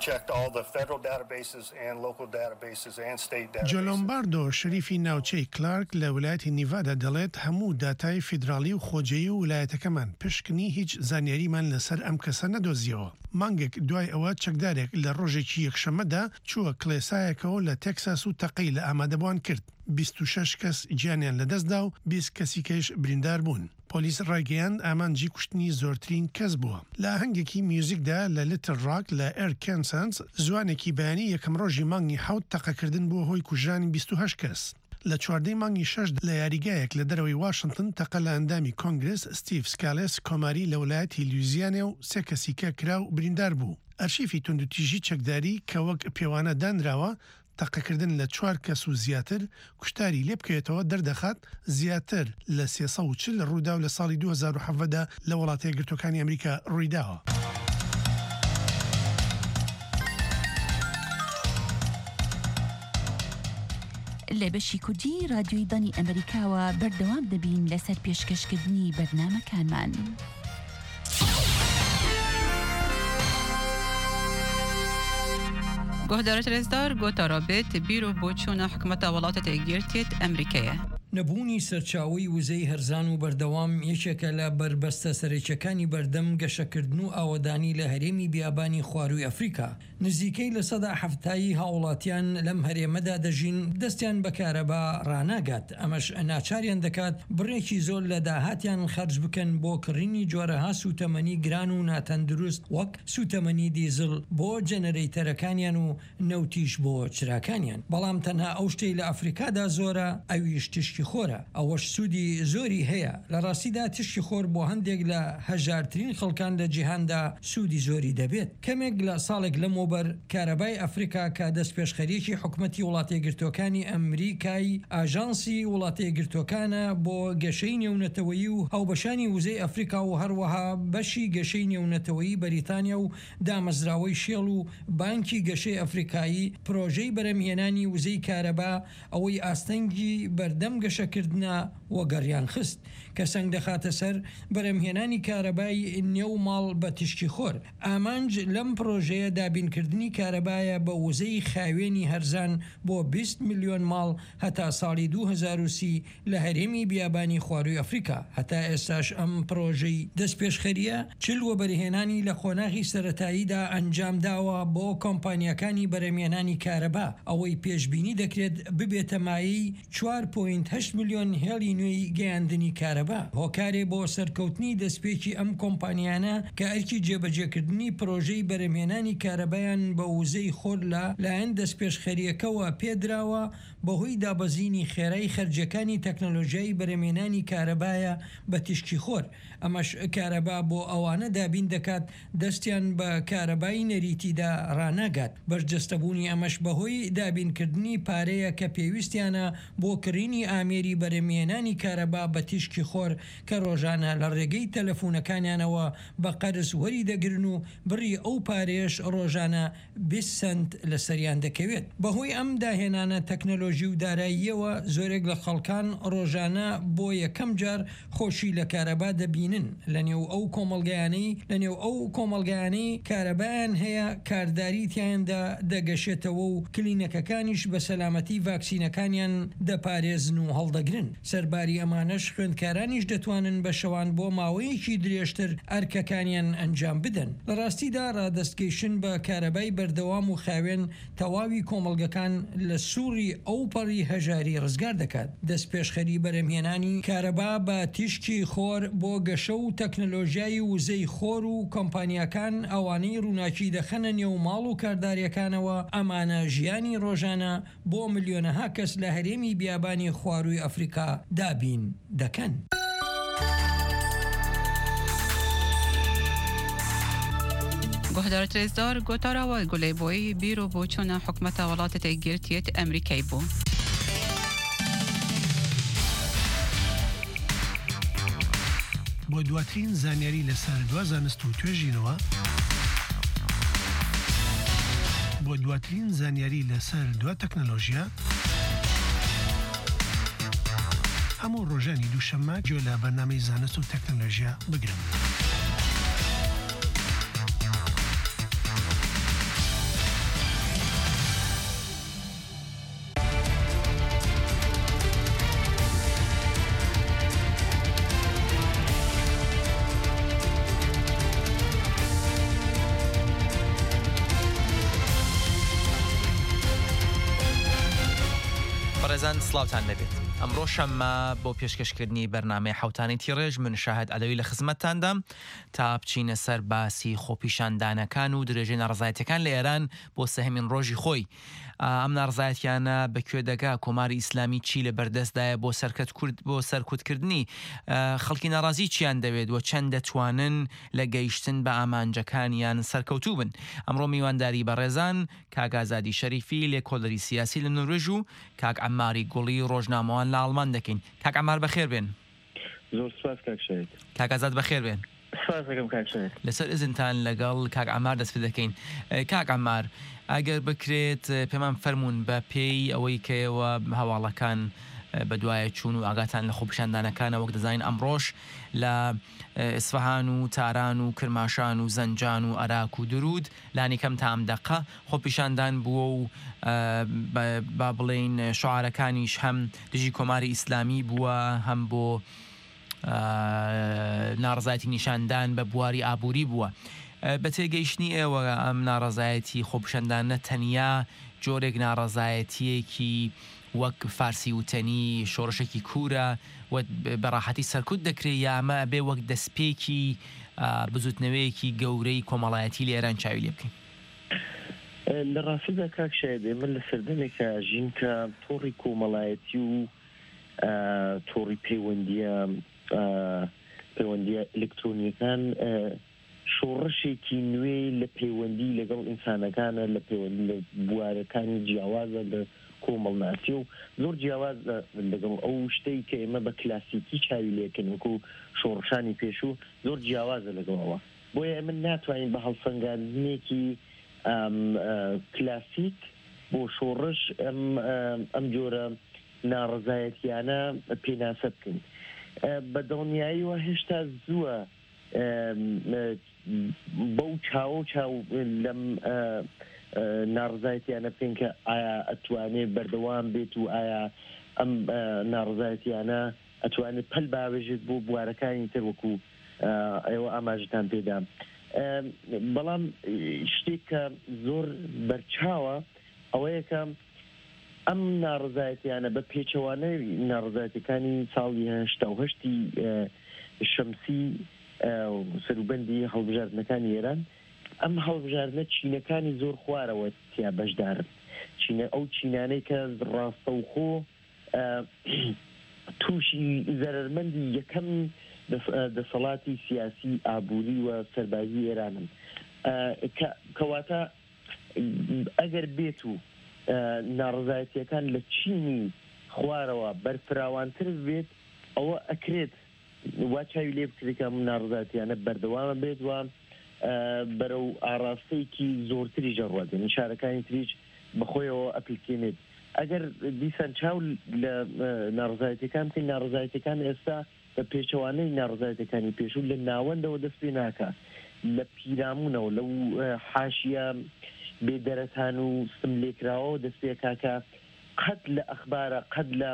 Speaker 16: جۆلۆمباردۆ شەریفی ناوچەی کلارک لە ویلایەتی نیڤادا دەڵێت هەموو داتای فیدراڵی و خۆجێی و ویلایەتەکەمان پشکنی هیچ زانیاریمان لەسەر ئەم کەسە نەدۆزیەوە. مانگێک دوای ئەوە چەکدارێک لە ڕۆژێکی یەکشەمەدا چووە کڵێسایەکەوە لە تێکساس و تەقەی لە ئامادەبوان کرد. 26 کەس گیانیان لەدەستدا و 20 کەسیکەش بریندار بوون. پۆلیس ڕایگەیاند ئامانجی کوشتنی زۆرترین کەس بووە. لە ئاهەنگێکی میوزیکدا لە لیتل ڕاک لە ئێرکەنسانس زوانێکی بەیانی یەکەم ڕۆژی مانگی 7 تەقەکردن بووە هۆی کوژرانی 28 کەس. لە چواردەی مانگی 6 لە یاریگایەک لە دەرەوەی واشنتن تەقە لە ئەندامی کۆنگرس ستیڤ سکالس کۆماری لە ویلایەتی لویزیانە و 3 کەسیکە کرا و بریندار بوو. ئەرشیفی تندوتیژی چەکداری کە وەک پێوانە دانراوە تەقەکردن لە 4 کەس و زیاتر کوشتاری لێ بکەوێتەوە دەردەخات زیاتر لە 340 ڕوودا و لە ساڵی 2017دا لە وڵاتە یەکگرتوەکانی ئەمریکا ڕوویداوە.
Speaker 17: لە بەشی کوردی رادیۆی دانی ئەمریکاوە بەردەوام دەبین لەسەر پێشکەشکردنی بەرنامەکانمان.
Speaker 18: گۆهدارە رێزدار گۆتا رابێت بیرۆ بۆ چوونە حکومەتە وڵاتە تێگیرتێت ئەمریکایە.
Speaker 19: نەبوونی سەرچاوی وزەی هەرزان و بەردەوام یەکێکە لە بربەستە سەرچەکانی بەردەم گەشەکردن و ئاوەدانی لە هەرێمی بیابانی خواروی ئەفریقا. نزیکەی لە سەدا هەفتایی هاوڵاتیان لەم هەرێمەدا دەژین دەستیان بە کارەبا ڕناگات. ئەمەش ناچاریان دەکات بڕێکی زۆر لە داهاتیان خەرج بکەن بۆ کڕینی جۆرەها سوتەمەنی گران و ناتەندروست وەک سوتەمەنی دیزل بۆ جەنەرەیتەرەکانیان و نەوتیش بۆ چراکانیان. بەڵام تەنها ئەو شتەی لە ئەفریقادا زۆرە ئەویش تشکی خۆرە. ئەوەش سوودی زۆری هەیە. لە ڕاستیدا تشکی خۆر بۆ هەندێک لە هەژارترین خەڵکان لە جیهاندا سوودی زۆری دەبێت. کەمێک لە ساڵێک لەمەوبەر کارەبای ئەفریقا کە دەست پێشخەریەکی حکومەتی وڵاتە یەکگرتوەکانی ئەمریکای ئاژانسی وڵاتە یەکگرتوەکانە بۆ گەشەی نێونەتەوەیی و هاوبەشانی وزەی ئەفریقا و هەروەها بەشی گەشەی نێونەتەوەیی بەریتانیا و دامەزراوەی شێڵ و بانکی گەشەی ئەفریقایی پرۆژەی بەرەمهێنانی وزەی کارەبا ئەوەی ئاستەنگی بەردەم گەشەکردنە وەگەڕیان خست کە سەنگ دەخاتە سەر بەرەمهێنانی کارەبای نێو ماڵ بە تشکی خۆر. ئامانج لەم پرۆژەیە دابینکردنی کارەبایە بە وزەی خاوێنی هەرزان بۆ 20 میلیۆن ماڵ هەتا ساڵی 2030 لە هەرێمی بیابانی خواروی ئەفریقا. هەتا ئێستاش ئەم پرۆژەی دەست پێشخەریە 40 وەبەرهێنانی لە خۆناغی سەرەتاییدا ئەنجام داوە بۆ کۆمپانیەکانی بەرەمهێنانی کارەبا. ئەوەی پێشبینی دەکرێت ببێتە مایەی 4.8 میلیۆن هێڵی نوێی گەیاندنی کارەبا. هۆکارێ بۆ سەرکەوتنی دەستپێکی ئەم کۆمپانیانە کە ئەرکی جێبەجێکردنی پرۆژەی بەرەمهێنانی کارەبایان بە وزەی خۆر لایەن دەستپێشخەریەکەوە پێدراوە بەهۆی دابەزینی خێرای خەرجەکانی تەکنۆلۆژیای بەرەمهێنانی کارەبایە بە تشکی خۆر. ئەمەش کارەبا بۆ ئەوانە دابین دەکات دەستیان بە کارەبای نەریتیدا ڕناگات. بەرجەستەبوونی ئەمەش بەهۆی دابینکردنی پارەیە کە پێویستیانە بۆ کڕینی ئامێری بەرەمهێنانی کارەبا بە تشکی خۆر کە ڕۆژانە لە ڕێگەی تەلەفۆنەکانیانەوە بە قەرز وەری دەگرن و بڕی ئەو پارێش ڕۆژانە 20 سنت لەسەریان دەکەوێت. بەهۆی ئەم داهێنانە تەکنۆلۆژی و داراییەوە زۆرێک لە خەڵکان ڕۆژانە بۆ یەکەم جار خۆشی لە کارەبا دەبینن. لەنێو ئەو کۆمەڵگەیانەی کارەبایان هەیە کارداریتیاندا دەگەشێتەوە و کلینەکەکانیش بە سەلامەتی ڤاکسینەکانیان دەپارێزن و هەڵدەگرن. سەرباری ئەمانەش خوێندکارانیش دەتوانن بە شەوان بۆ ماوەیەکی درێژتر ئەرکەکانیان ئەنجام بدەن. لە ڕاستیدا ڕادەستگەیشتن بە کارەبای بەردەوام و خاوێن تەواوی کۆمەڵگەکان لە سووری ئەو پەڕی هەژاری ڕزگار دەکات. دەست پێشخەری بەرەمهێنانی کارەبا بە تیشکی خۆر بۆ گەشە و تەکنۆلۆژیای وزەی خۆر و کۆمپانیەکان ئەوانەی ڕووناکی دەخەنە نێو ماڵ و کارداریەکانەوە ئەمانە ژیانی ڕۆژانە بۆ ملیۆنەها کەس لە هەرێمی بیابانی خواروی ئەفریقا دابین دەکەن.
Speaker 18: گۆهدارە رێزدار گۆتاراوە گولەی بۆی بیرۆ بۆ چوونە حکومەتە وڵاتە تێگیرتێت ئەمریکای بوو.
Speaker 16: بۆ دواترین زانیاری لەسەر دوا زانست و توێژینەوە بۆ دواترین زانیاری لەسەر دوا تەکنۆلۆژیا هەموو ڕۆژانی دووشەممە گوێ لە بەرنامەی زانست و تەکنۆلۆژیا بگرن.
Speaker 20: بەڕێزان سڵاوتان لەبێت ئەمڕۆ شەممە بۆ پێشکەشکردنی بەرنامەی حوتانی تیڕێژ من شاهد ئەلەوی لە خزمەتتاندام تا بچینە سەر باسی خۆپیشاندانەکان و درێژەی ناڕزایەتەکان لە ئێران بۆ سەهەمین ڕۆژی خۆی. ئەم ناڕزایەتیانە بەکوێ دەگا کۆماری ئیسلامی چی لە بەردەستدایە بۆ سەرکوتکردنی خەڵکی ناڕازی چیان دەوێت و چەند دەتوانن لە گەیشتن بە ئامانجەکانیان سەرکەوتوو بن. ئەمڕۆ میوانداری بەڕێزان کاک ئازادی شەریفی لێکۆڵەری سیاسی لە نروژ و کاک عەماری گوڵی ڕۆژنامەوان لە ئاڵمان دەکەین. کاک عەمار بەخێر بێن.
Speaker 21: زۆر سپاس کاک شەید.
Speaker 20: کاک ئازاد بەخێر بێن.
Speaker 21: سپاس دەکەم کاک شەید.
Speaker 20: لەسەر ئزنتان لەگەڵ کاک عەمار دەست پێ دەکەین. کاک عەمار ئەگەر بکرێت پێمان فەرمونون بە پێی ئەوەی کەوە هەواڵەکان بە دوایە چوون و ئاگاتان لە خۆپیشاندانەکانە وەک دەزانین ئەمڕۆژ لە ئیسفەهان و تاران و کرماشان و زەنجان و عێراق و درود لانی کەم تا ئەم دەقە خۆپیشاندان بووە و با بڵێین شعارەکانیش هەم دژی کۆماری ئیسلامی بووە هەم بۆ ناڕزایەتی نیشاندان بە بواری ئابووری بووە. بە تێگەیشتنی ئێوە ئەم ناڕزایەتی خۆپیشاندانە تەنیا جۆرێک ناڕزایەتیەکی وەک فارسی وتەنی شۆڕشێکی کوورە و بەڕاحەتی سەرکوت دەکرێت یا ئەمە بێ وەک دەستپێکی بزوتنەوەیەکی گەورەی کۆمەڵایەتی لە ئێران چاوی لێ بکەین؟
Speaker 21: لە ڕاستیدا کاک شەید ئێمە لە سەردەمێکە ژین کە تۆڕی کۆمەڵایەتی و تۆڕی پەیوەندیە ئەلکترۆنیەکان شۆڕشێکی نوێ لە پەیوەندی لەگەڵ ئینسانەکانە لە پەیوەندی لە بوارەکانی جیاوازە لە کۆمەڵناسی و زۆر جیاواز لەگەڵ ئەو شتەی کە ئێمە بە کلاسیکی چاوی لێکن وەکو شۆڕشانی پێشوو زۆر جیاوازە لەگەڵەوە. بۆیە ئێمە ناتوانین بە هەڵسەنگاندنێکی کلاسیک بۆ شۆڕش ئەم جۆرە ناڕزایەتیانە پێناسە بکەین. بە دڵنیاییەوە هێشتا زووە بەو چاو لەم ناڕزایەتیانە بکەین کە ئایا ئەتوانێت بەردەوام بێت و ئایا ئەم ناڕزایەتیانە ئەتوانێت پەل باوێژێت بۆ بوارەکانی تر وەکو ئێوە ئاماژتان پێدام. بەڵام شتێک کە زۆر بەرچاوە ئەوەیە کە ئەم ناڕزایەتیانە بە پێچەوانەی ناڕزایەتەکانی ساڵی 1970 شەمسی سەروبەندی هەڵبژاردنەکانی ئێران ئەم هەڵبژاردنە چینەکانی زۆر خوارەوە تیا بەشدارن. ئەو چینانەی کە ڕاستەوخۆ تووشی زەرمەندی یەکەم دەسەڵاتی سیاسی ئابووری و سەربازی ئێرانن. کەواتە ئەگەر بێت و ناڕزایەتیەکان لە چینی خوارەوە بەرفراوانتر بێت ئەوە ئەکرێت وا چاوی لێ بکرێت کە ناڕزایەتیانە بەردەوامە بێت و بەرەو ئاراستەیەکی زۆرتری ژەڕوادێن شارەکانی تریش بەخۆیەوە ئەپلیکێنێت. ئەگەر دیسان چاو لە ناڕزایەتەکان بکەین ناڕزایەتەکان ئێستا بە پێچەوانەی ناڕزایەتەکانی پێشوو لە ناوەندەوە دەست پێ ناکە لە پیرامونەوە لەو حاشیە بێدەرەتان و سملێکراوە دەست پێ کاکە قەت لە ئەخبارە قەت لە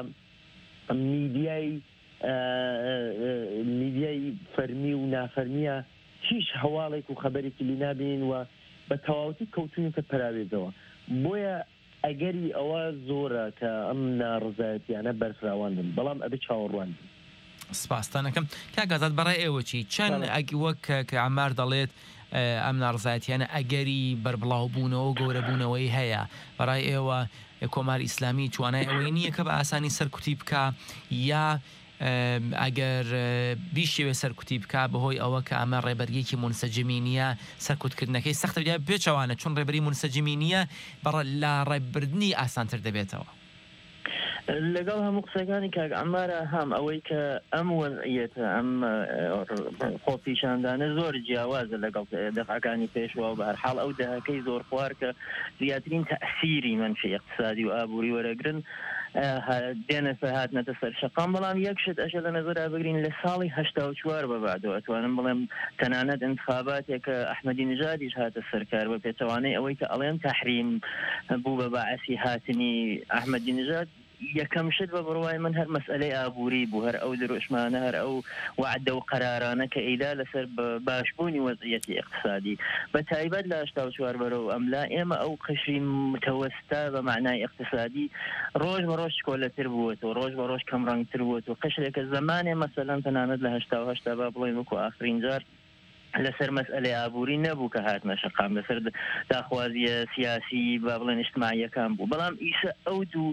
Speaker 21: میدیای فەرمی و نافەرمیە هیچ هەواڵێک و خەبەرێکی لی نابین و بە تەواوەتی کەوتونیکە پەراوێزەوە. بۆیە ئەگەری ئەوە زۆرە کە ئەم ناڕزایەتیانە بەرفراوان بن بەڵام ئەبێ چاوەڕوان بن.
Speaker 20: سپاستانەکەم. کاک ئازاد بەڕای ئێوە چی چەند وەک کە عەمار دەڵێت ئەم ناڕزایەتیانە ئەگەری بەربڵاوبوونەوە گەورەبوونەوەی هەیە بەڕای ئێوە کۆماری ئیسلامی توانای ئەوەی نییە کە بە ئاسانی سەرکوتی بکە یا ئەگەر بیشێوێ سەرکوتی بکە بەهۆی ئەوە کە ئەمە ڕێبەرگێکی منسەجمی نییە سەرکوتکردنەکەی سەختە بێچەوانە چون ڕێبەری منسەجمی نییە لە ڕێبردنی ئاسانتر دەبێتەوە.
Speaker 21: لەگەڵ هەموو قسەکانی کاک عەمارە هەم ئەوەی کە ئەم وەزعیەتە ئەم خۆپیشاندانە زۆر جیاوازە لەگەڵ دەقەکانی پێشوە بە هەرحاڵ ئەو دەهەکەی زۆر خوار کە زیاترین تەئسیری منفی اقتصادی و ئابووری وەرەگرن دێنە هاتنەتە سەر شەقام. بەڵام یەکشت ئەشە لە نەزەرا بگرین لە ساڵی 1984 بەبعدەوە ئەتوانم بڵێم تەنانەت انتخاباتێک کە ئەحمەدی نژادیش هاتە سەرکار بە پێچەوانەی ئەوەی کە ئەڵێن تەحریم بوو بە باعەسی هاتنی ئەحمەدی نژاد یەکەم شت بە بڕوای من هەر مەسئلەی ئابووری بوو هەر ئەو دروشمانە هەر ئەو وعدە و قەرارانە کە ئەیدا لەسەر باشبوونی وەزعیەتی اقتصادی بە تایبەت لە 84 بەرەو ئەملا ئێمە ئەو قشری متەوەستا بە معنای اقتصادی ڕۆژ بە ڕۆژ کۆلەتر بووەوە ڕۆژ بە ڕۆژ کەم ڕەنگتر بووەوە قشرێکە زمانێ مەسەلەن تەنانەت لە 1970 با بڵێن وەکو ئاخرین جار لەسەر مەسئلەی ئابووری نەبوو کە هاتنە شەقام لەسەر داخوازیە سیاسی با بڵێن اجتماعیەکان بوو بەڵام ئیسە ئەو دوو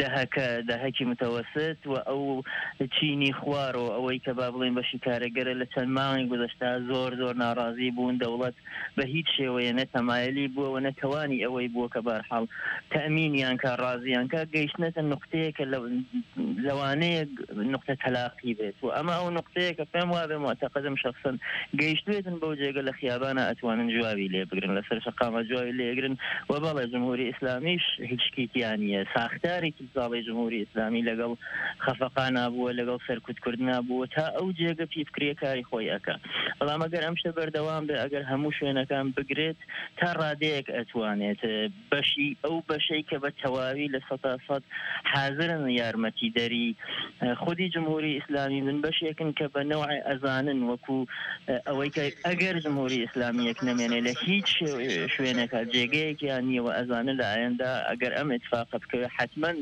Speaker 21: دەهەکی متەوەست و ئەو چینی خوارەوە ئەوەی کە با بڵێن بەشی کارەگەرە لە چەند مانگی گوزەشتا زۆر ناڕازی بوون دەوڵەت بە هیچ شێوەیە نەتەمایلی بووە و نەتەوانی ئەوەی بووە کە بەرحاڵ تەمینیان کا ڕازیان کا گەیشتنەتە نقطەیەکە لەوانەیە نقطە تەلاقی بێت و ئەمە ئەو نقطەیەکە پێم وابێ معتەقدم شخصن گەیشتوێتن بەو جێگە لە خیابانە ئەتوانن جوابی لێ بگرن لەسەر شەقامە جوابی لێگرن و بەڵێ جمهوری ئیسلامیش هیچ شتێکیان ساختارێکی ساڵی جمهوری ئیسلامی لەگەڵ خەفەقان بووە لەگەڵ سەرکوتکردنا بووە تا ئەو جێگە پیفکرێ کاری خۆی ئەکا بەڵام ئەگەر ئەم شتە بەردەوام بێ ئەگەر هەموو شوێنەکان بگرێت تا ڕادەیەک ئەتوانێت بەشی ئەو بەشەی کە بە تەواوی لە 100% حاضرن یارمەتی دەری خودی جمهوری ئیسلامی من بەشێکن کە بە نەوعی ئەزانن وەکو ئەوەی کە ئەگەر جمهوری ئیسلامیەک نەمێنێ لە هیچ شوێنەکە جێگەیەکیان نییەوە ئەزانن لە ئایندا ئەگەر ئەم اتفاقە بکەوێ حتمما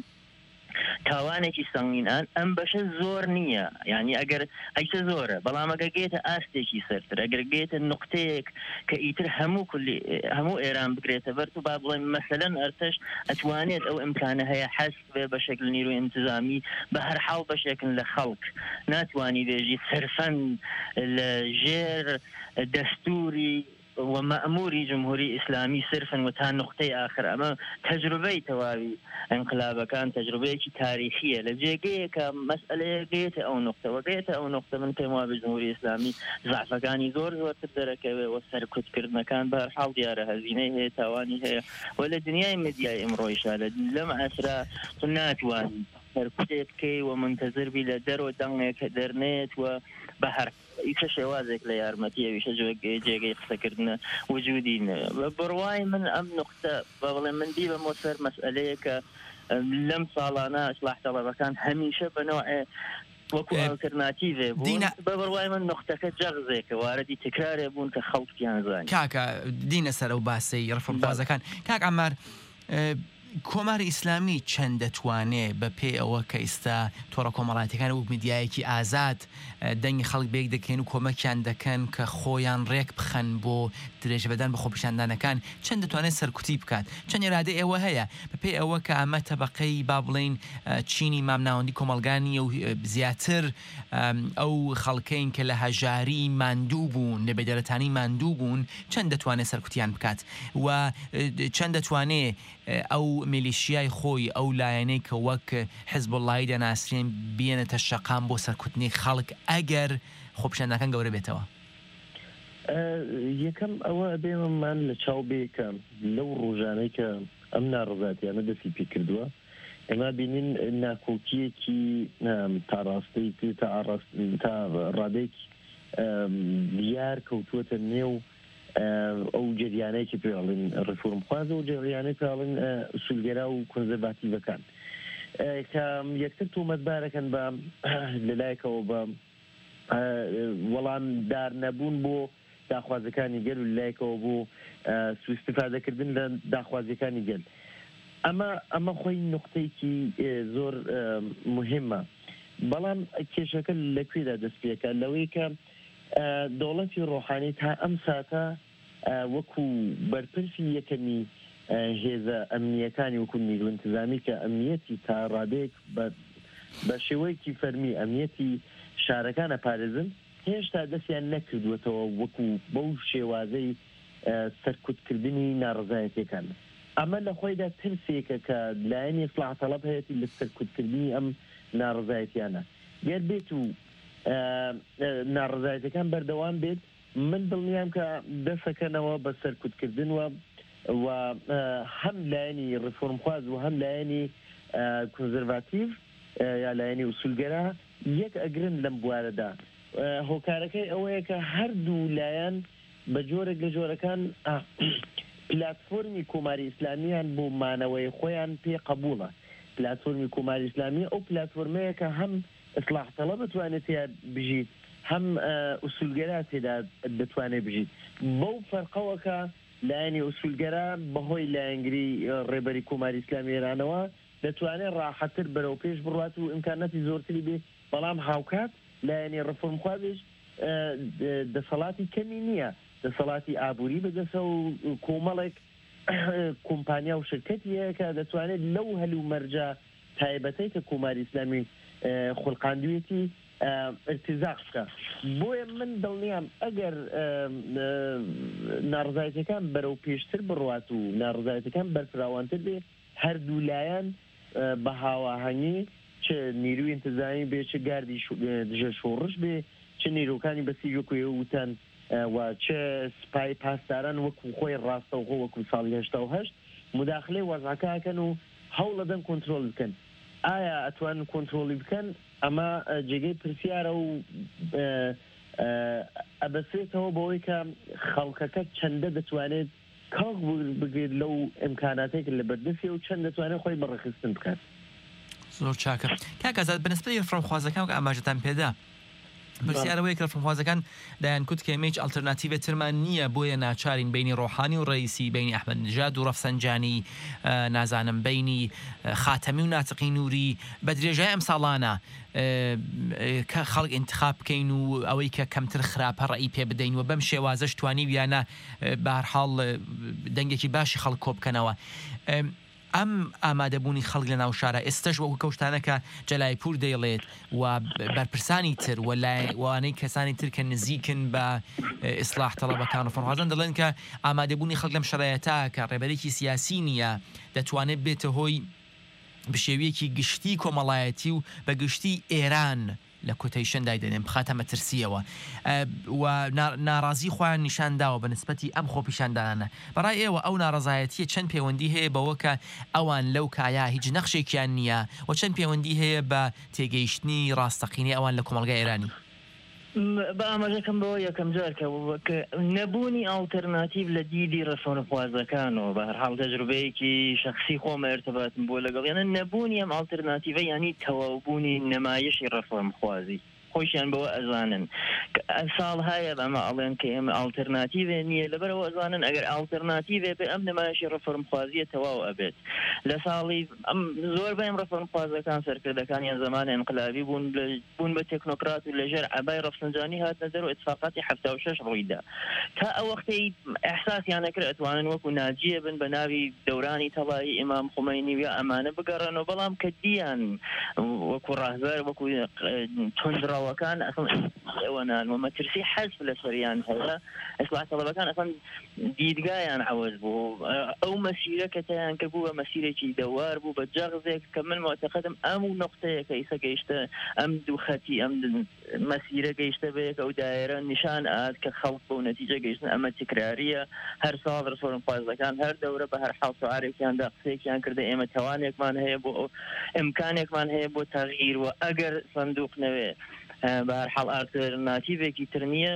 Speaker 21: تاوانێکی سەنگینان ئەم بەشە زۆر نییە یعنی ئەگەر ئەیتە زۆرە بەڵام ئەگە گێتە ئاستێکی سەرتر ئەگەر گێتە نقطەیەک کە ئیتر هەموو ئێران بگرێتە بەر و با بڵێن مەسەلەن ئەرتش ئەتوانێت ئەو ئیمکانە هەیە حەست بێ بە شەکل نیروی انتزامی بە هەر حاڵ بەشێکن لە خەڵک ناتوانی بێژی سەرفەن لە ژێر دەستوری ومأموري جمهوري إسلامي صرفا وتا نقطة آخر أما تجربة تواوي انقلاب كان تجربة تاريخية لجيجي كمسألة جيت أو نقطة وجيت أو نقطة من تموا بجمهوري إسلامي ضعف كان زور تدرك والسركت كرد مكان بحال ديار هزينة هي تواني هي ولا دنيا مديا إمروي شالد لم أسرع ناتوان سركت كي ومنتظر بلا درو دنك درنت وبحر ئیکە شێوازێک لە یارمەتیە ویشە جێگەی قسەکردنە وجودین بڕوای من ئەم نقطە بە بڵێ من دی بە مۆسەر مەسئلەیە کە لەم ساڵانە ئیسلاح تەڵەبەکان هەمیشە بەنەوع وەکو ئالتەرناتیڤێ بوون بە بڕوای من نقطەکە جەغزێکە واردی تکرارێ بوون کە خەڵکیان زانی
Speaker 20: کاکە دینە سەر ئەو باسی ڕفڵبازەکان کاک ئەمار کۆماری ئیسلامی چەند دەتوانێت بە پێی ئەوە کە ئێستا تۆڕە کۆمەڵاتیەکان وەک میدیایەکی ئازاد دەنگی خەڵک بێک دەکەن و کۆمەکیان دەکەن کە خۆیان ڕێک بخەن بۆ درێژبەدان بە خۆپیشاندانەکان چەند دەتوانێت سەرکوتی بکات چەند ئێرادە ئێوە هەیە بە پێی ئەوە کە ئەمە تەبەقەی با بڵێن چینی مامناوەندی کۆمەلگانی و زیاتر ئەو خەڵکەین کە لە هەژاری ماندوو بوون لە بێدەرەتانی ماندوو بوون چەند دەتوانێت سەرکوتیان بکات و چەند دەتوانێت ئەو میلیشیای خۆی ئەو لایەنەی کە وەک حیزب اللهی دەناسرێن بێنێتە شەقام بۆ سەرکوتنی خەڵک ئەگەر خۆپیشاندانەکان گەورە بێتەوە
Speaker 21: یەکەم ئەوە بێمەمان لە چاو بێکە لەو ڕۆژانەی کە ئەم ناڕزاتیانە دەستی پێ کردووە ئێمە بینین ناکۆکیەکی تاڕاستی تا ڕادێکی دیار کەوتووەتە نێو ئەو جریانەیەکی پێڵین ڕفۆرمخواز و جریانەی پێڵین سولگەرا و کۆنزەرڤاتیڤەکان کە یەکتر تۆمەتبارەکەن بە لەلایەکەوە بە وەڵامدار نەبوون بۆ داخوازەکانی گەل و لەلایەکەوە بۆ سوءاستیفادەکردن لە داخوازیەکانی گەل ئەمە خۆی نقطەیەکی زۆر مهمە بەڵام کێشەکە لەکوێدا دەست پێکە لەوەی کە دەوڵەتی ڕۆحانی تا ئەم ساتە وەکو بەرپرسی یەکەمی هێزە ئەمنیەکانی وەکو نیروی انتزامی کە ئەمنیەتی تا ڕادەیەک بە شێوەیەکی فەرمی ئەمنیەتی شارەکانە پارێزن هێشتا دەستیان نەکردوێتەوە وەکو بەو شێوازەی سەرکوتکردنی ناڕزایەتیەکان ئەمە لە خۆیدا ترسێکە کە لایەنی ئیسلاح تەڵەب هەیەتی لە سەرکوتکردنی ئەم ناڕزایەتیانە گەر بێت و ناڕزایەتەکان بەردەوام بێت من دڵنیام کە دەسەکەنەوە بە سەرکوتکردن و هەم لایەنی ڕفۆرمخواز و هەم لایەنی کۆنزەرڤاتیڤ یا لایەنی وسولگەرا یەک ئەگرن لەم بوارەدا هۆکارەکەی ئەوەیە کە هەردوو لایەن بە جۆرێک لە جۆرەکان پلاتفۆرمی کۆماری ئیسلامیان بۆ مانەوەی خۆیان پێ قبوڵە پلتفۆرمی کۆماری ئیسلامی ئەو پلتفۆرمەیە کە هەم ئیسلاح طلب بتوانێت بژیت هەم ئوسولگەرا تێدا دەتوانێت بژیت بەو فەرقەوەکە لایەنی ئوسولگەرا بەهۆی لایەنگری ڕێبەری کۆماری ئیسلامی ئێرانەوە دەتوانێت ڕاحەتر بەرەو پێش بڕات و ئیمکانەتی زۆرتری بێ بەڵام هاوکات لایەنی ڕەفۆرمخوازش دەسەڵاتی کەمی نییە دەسەڵاتی ئابووری بەدەسە و کۆمەڵێک کۆمپانیا و شرکەتیە کە دەتوانێت لەو هەلو مەرجە تایبەتەی کە کۆماری ئیسلامی خوڵقاندوێتی ارتزاق بکە بۆیە من دڵنیام ئەگەر ناڕزایەتەکان بەرەو پێشتر بڕوات و ناڕزایەتەکان بەرفراوانتر بێ هەردوو لایەن بە هاواهەنگی چ نیروی انتزامی بێ چ گاردی دژە شۆڕش بێ چ نیرۆکانی بەسی وەکوێ وتەن و چه سپای پاسداران وەکو خۆی ڕاستەوخۆ وەکو ساڵی 1970 مداخلەی وەزعەکەکەن و هەوڵ دەدەن کۆنتترۆل بکەن ئایا ئەتوانن کۆنتترۆلی بکەن ئەمە جێگەی پرسیارە و ئەبەسێتەوە بەوەی کە خەڵکەکە چەندە دەتوانێت کاڵ بگرێت لەو ئیمکاناتێک لە بەردەستی و چەند دەتوانێت خۆی بەڕێخستن بکات
Speaker 20: زۆر چاکە کاکەزاد بەنسبەتی ڕەفرەمخوازەکان کە ئاماژەتان پێدا پرسیارەوەی کە ڕەفرەمخوازەکان دایان کوت کە ئێمە هیچ ئەڵتەرناتیڤێترمان نییە بۆیە ناچارین بینی ڕۆحانی و ڕئیسی بینی ئەحمەد نژاد و ڕەفسەنجانی نازانم بینی خاتەمی و ناتقی نووری بە درێژای ئەم ساڵانە کە خەڵک انتخاب بکەین و ئەوەی کە کەمتر خراپە ڕێی پێ بدەین و بەم شێوازەش توانی بیانە بە هەر حاڵ دەنگێکی باشی خەڵک کۆ بکەنەوە ئەم ئامادەبوونی خەڵک لە ناو شارە ئێستش وەکو کەوشتانەکە جەلایپور دەیڵێت و بەرپرسانی تر وانەی کەسانی تر کە نزیکن بە ئیسلاح تەڵەبەکان و فڕحوازان دەڵێن کە ئامادەبوونی خەڵک لەم شەرایەتە کە ڕێبەرێکی سیاسی نییە دەتوانێت بێتە هۆی بشێوەیەکی گشتی کۆمەڵایەتی و بە گشتی ئێران لە کۆتەیشن دایدەنێن بخاتە مەترسیەوە و ناڕازی خۆیان نیشانداوە بە نسبەتی ئەم خۆپیشاندانە بەڕای ئێوە ئەو ناڕزایەتیە چەند پەیوەندی هەیە بەوە کە ئەوان لەو کایا هیچ نەخشێکیان نییە و چەند پەیوەندی هەیە بە تێگەیشتنی ڕاستەقینی ئەوان لە کۆمەلگای ئێرانی
Speaker 21: بە ئاماژەکەم بەوە یەکەم جار کە نەبوونی ئالتەرناتیڤ لە دیدی ڕەفۆرمخوازەکانەوە بە هەرحاڵ تەجروبەیەکی شەخصی خۆمە ارتباطم بۆ لەگەڵ یانە نەبوونی ئەم ئالتەرناتیڤە ینی تەواوبوونی نەمایشی ڕەفۆرمخوازی خۆشیان بەوە ئەزانن ساڵ هەیە ئەمە ئەڵێن کە ئێمە ئالتەرناتیڤێ نییە لەبەرەوە ئەزانن ئەگەر ئالتەرناتیڤێ بێ ئەم نەمایشی ڕەفۆرمخوازیە تەواو ئەبێت لە ساڵی ئەم زۆر بەم ڕەفۆرمخوازەکان سەرکردەکانیان زمانی انقلابی بوون بە تێکنۆکرات و لەژێر عەبای ڕەفسەنجانی هاتنە دەر و ئیتفاقاتی 76 ڕوویدا تا ئەو وەختەی ئەحساسیان نەکرد ئەتوانن وەکو ناجیە بن بە ناوی دەورانی تەڵایی ئیمام خومەینی و ئەمانە بگەڕێنەوە بەڵام کە دییان وەکو ڕاهبەر وەکو تۆندڕەوەکان ئەوەنان و مەترسی حەزب لە سەریان هەیە ئیسلاح طلبەکان ئەسڵەن دیدگایان عەوەز بوو ئەو مەسیرە کە تیان کرد بوو بە مەسیرێکی دەوار بوو بە جەغزێک کە من معتەقەدم ئەم نقطەیە کە ئیسە گەیشتە ئەم دووخەتی ئەم مەسیرە گەیشتە بەیەک ئەو دایرە نیشان ئات کە خەڵک بۆ نەتیجە گەیشتن ئەمە تکراریە هەر ساڵ ڕەفۆرمخوازەکان هەر دەورە بە هەر حاڵ سوارێکیاندا قسەیەکیان کردە ئێمە توانێکمان هەیە بۆ ئیمکانێکمان هەیە بۆ تەغییر و ئەگەر سندوق نەوێ بە هەر حاڵ ئالتەرناتیڤێکی تر نییە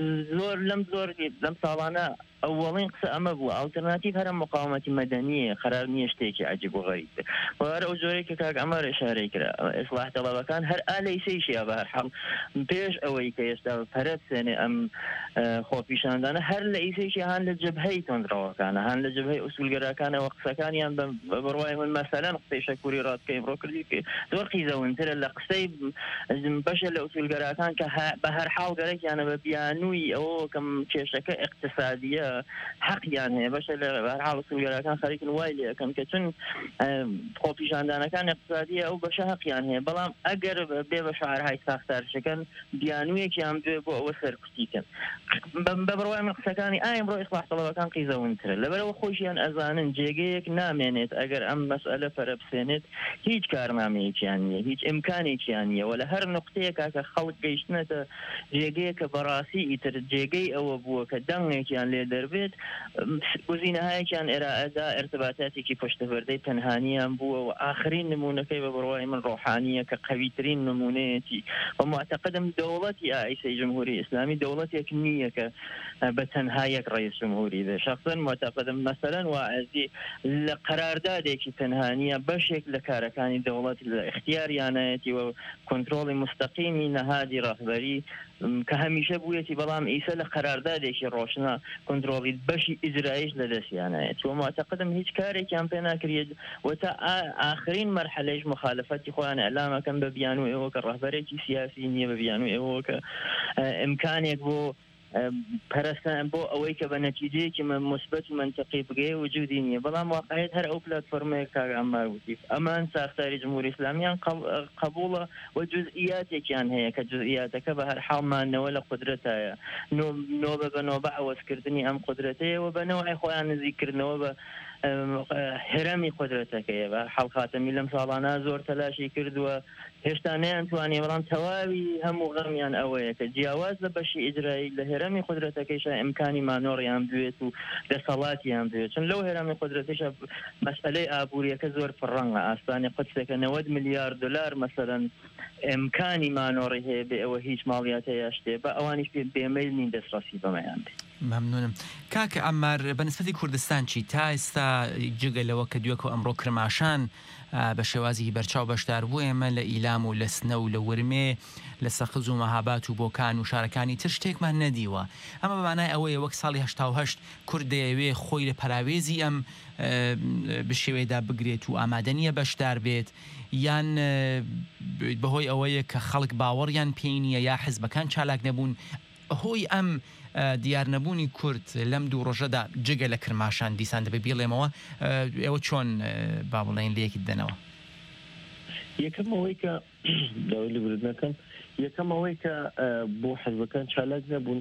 Speaker 21: زۆر لەم ساڵانە ئەوڵین قسە ئەمە بوو ئالتەرناتیڤ هەرە مقاومەتی مەدەنیە خەراب نییە شتێکی عەجیب و غەریب وەرە ئەو جۆرەی کە کاک ئەمەر ئشارەی کرا ئیسلاح طلبەکان هەر ئالەیسەیشیە بە هەر حاڵ پێش ئەوەی کە ئێستا پەرە بسێنێ ئەم خۆپیشاندانە هەر لە ئیسەیشی هەن لە جەبهەی تۆندڕەوەکانە هەن لە جەبهەی ئوسولگەرەکانەوە قسەکانیان بڕوای من مەسەلەن قسەی شەکووری ڕاستکەی بڕۆ کردی زۆر قیزەونترە لە قسەی بەشە لە ئوسولگەرەکان کە بە هەر حاڵ گەرەکیانە بە بیانووی ئەوە کەم کێشەکە اقتصادیە حەقیان هەیە بەشە لە بە هەر حاڵ ئوسولگەرەکان خەریکن وای لێ یەکەم کە چون خۆپیشاندانەکان اقتصادیە ئەو بەشە حەقیان هەیە بەڵام ئەگەر بێ بە شعارهای ساختارشەکەن بیانوویەکیان دوێ بۆ ئەوە سەرکوتیکەن بە بڕوای من قسەکانی ئەمڕۆ ئیسلاح طلبەکان قیزەونترە لەبەرەوە خۆشیان ئەزانن جێگەیەک نامێنێت ئەگەر ئەم مەسئلە پەرە بسێنێت هیچ کارنامەیەکیان نییە هیچ ئیمکانێکیان نییە و لە هەر نقطەیەکە کە خەڵک گەیشتنەتە جێگەیە کە بەڕاستی ئیتر جێگەی ئەوە بووە کە دەنگێکیان لێ دەربێت گزینەهایەکیان ئێرائەدا ارتباطاتێکی پشتەوەردەی پەنهانیان بووە و ئاخرین نمونەکەی بە بڕوای من ڕۆحانیە کە قەویترین نمونەیەتی و معتەقدم دەوڵەتی ئایسەی جمهوری ئیسلامی دەوڵەتێک نییە کە بە تەنها یەک ڕئیس جمهوری بێ شخصا معتەقدم مەسەلەن واعزی لە قەراردادێکی پەنهانیە بەشێک لە کارەکانی دەوڵەت لە اختیاریانەتی و کۆنتڕۆڵی مستەقیمی نەهادی ڕاهبەری کە هەمیشە بوویەتی بەڵام ئیسە لە قەراردادێکی ڕۆشنە کۆنتڕۆڵی بەشی ئیجرایش لە دەستیانایەت و معتەقدم هیچ کارێکیان پێ ناکرێت و تا ئاخرین مەرحەلەیش مخالفەتی خۆیان ئەلامەکەن بە بیان و ئێوە کە ڕاهبەرێکی سیاسی نییە بە بیان و ئێوە کە ئیمکانێک بۆ پەرستان بۆ ئەوەی کە بە نەتیجەیەکی مثبت و منطقی بگەیە وجودی نییە بەڵام واقعیت هەر ئەو پلەتفۆرمەیە کاک عەمار وتی ئەمان ساختاری جمهوری ئیسلامیان قبوڵە و جزئیاتێکیان هەیە کە جزئیاتەکە بە هەر حاڵمانەوە لە قودرەتایە نۆبە بە نۆبە ئەوەسکردنی ئەم قودرەتەیە و بەنەوەی خۆیان نزیکردنەوە بە هەرەمی قودرەتەکەیە بە حەڵقاتەمی لەم ساڵانە زۆر تەلاشی کردووە هێشتا نەیانتوانێ بەڵام تەواوی هەموو غەمیان ئەوەیە کە جیاواز لە بەشی ئیجرایی لە هێرەمی قودرەتەکەیشە ئیمکانی مانۆڕیان بوێت و دەسەڵاتیان بوێت چون لەو هێرەمی قودرەتیشە مەسئلەی ئابووریەکە زۆر پڕەنگە ئاسپانی قودسێکە 90 میلیارد دلار مەسەلەن ئیمکانی مانۆڕی هەیە بێ ئەوە هیچ ماڵیات هەیە شتێ بە ئەوانیش پێ بێمەیل نین دەستڕاستی بەمەیان بێ
Speaker 20: ممنونم کاکە ئەمار بەنسبەتی کوردستان چی تا ئێستا جگە لەوە کە دوێکە ئەمڕۆ کرماشان بە شێوازی بەرچاو بەشدار بوو ئێمە لە ئیلام و لە سنە و لە ورمێ لە سەقز و مەهابات و بۆکان و شارەکانی تر شتێکمان نەدیوە ئەمە بەمانای ئەوەیە وەک ساڵی 1970 کورد دەیەوێ خۆی لە پەراوێزی ئەم بشێوەیەدا بگرێت و ئامادەنیە بەشدار بێت یان بەهۆی ئەوەیە کە خەڵک باوەڕیان پێی نییە یا حزبەکان چالاک نەبوون هۆی ئەم دیار نەبوونی کورد لەم دوو ڕۆژەدا جگە لە کرماشان دیسان دەبێ بێڵێمەوە ئێوە چۆن با بڵێن لەیەکی دەنەوە
Speaker 21: یەکەم ئەوەی کە داوای لەبردنەکەم یەکەم ئەوەی کە بۆ حزبەکان چالاک نەبوون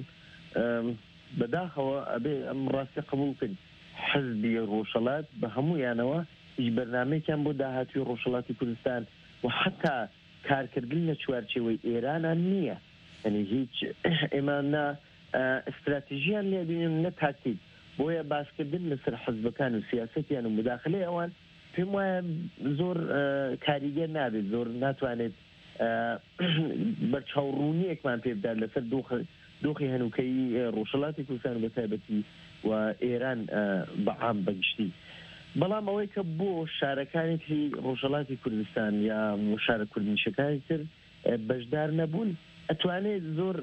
Speaker 21: بەداخەوە ئەبێ ئەم ڕاستی قبول بکەین حزبی ڕۆژهەڵات بە هەموویانەوە هیچ بەرنامەیەکیان بۆ داهاتوی ڕۆژهەڵاتی کوردستان و حتا کارکردن لە چوارچێوەی ئێرانان نییە یعنی هیچ ئێمانە استراتیژیان لێ بینیم نە تاکتیک بۆیە باسکردن لەسەر حزبەکان و سیاسەتیان و مداخلەی ئەوان پێم وایە زۆر کاریگەر نابێت زۆر ناتوانێت بەرچاوڕوونیەکمان پێ بدات لەسەر دۆخی هەنووکەی ڕۆژهەڵاتی کوردستان بە تایبەتی و ئێران بەعام بەگشتی بەڵام ئەوەی کە بۆ شارەکانی تری ڕۆژهەڵاتی کوردستان یا شارە کوردنیشەکانی تر بەشدار نەبوون ئەتوانێت زۆر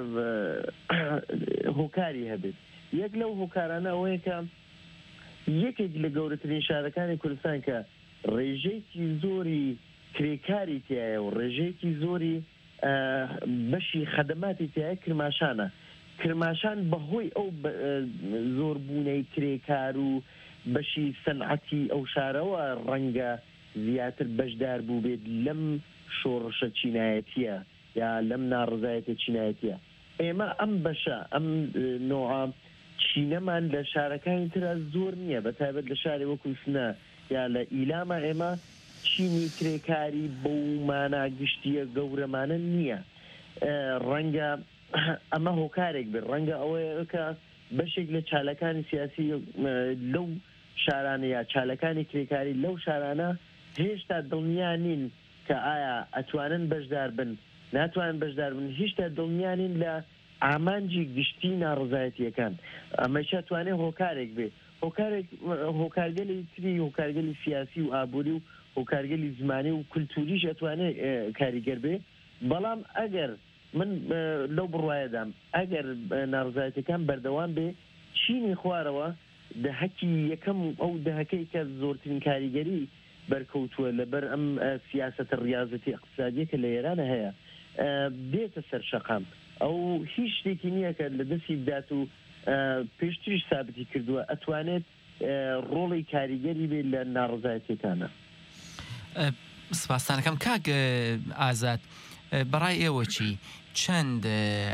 Speaker 21: هۆکاری هەبێت یەک لەو هۆکارانە ئەوەیە کە یەکێک لە گەورەترین شارەکانی کوردستان کە ڕێژەیەکی زۆری کرێکاری تایە و ڕێژەیەکی زۆری بەشی خەدەماتی تایە کرماشانە کرماشان بەهۆی ئەو زۆربوونەی کرێکار و بەشی سەنعەتی ئەو شارەوە ڕەنگە زیاتر بەشدار بوو بێت لەم شۆڕشە چینایەتیە یا لەم ناڕزایەتە چینایەتیە ئێمە ئەم بەشە ئەم نوعا چینەمان لە شارەکانی ترە زۆر نییە بە تایبەت لە شاری وەکو سنە یا لە ئیلامە ئێمە چینی کرێکاری بەومانە گشتیە گەورەمانە نییە ڕەنگە ئەمە هۆکارێک بێت ڕەنگە ئەوەیە کە بەشێک لە چالەکانی سیاسی لەو شارانە یا چالەکانی کرێکاری لەو شارانە هێشتا دڵنیا نین کە ئایا ئەتوانن بەشدار بن ناتوانن بەشدار بن هیچتا دڵنیانین لە ئامانجی گشتی ناڕزایەتیەکان ئەمەشە توانێت هۆکارێک بێ هۆکارگەلی تری هۆکارگەلی سیاسی و ئابووری و هۆکارگەلی زمانی و کولتوریش ئەتوانێت کاریگەر بێ بەڵام ئەگەر من لەو بڕوایەدام ئەگەر ناڕزایەتەکان بەردەوام بێ چینی خوارەوە دەهەکی یەکەم ئەو دەهەکەی کە زۆرترین کاریگەری بەرکەوتووە لەبەر ئەم سیاسەتە ڕیاضەتی اقتصادیە کە لە ئێرانە هەیە بێتە سەر شەقام ئەو هیچ شتێکی نییە کە لە دەستی بدات و پێشتریش ثابتی کردووە ئەتوانێت ڕۆڵی کاریگەری بێت لە ناڕزایەتەکانە.
Speaker 20: سپاسانەکەم کاک ئازاد بەڕای ئێوە چی چەند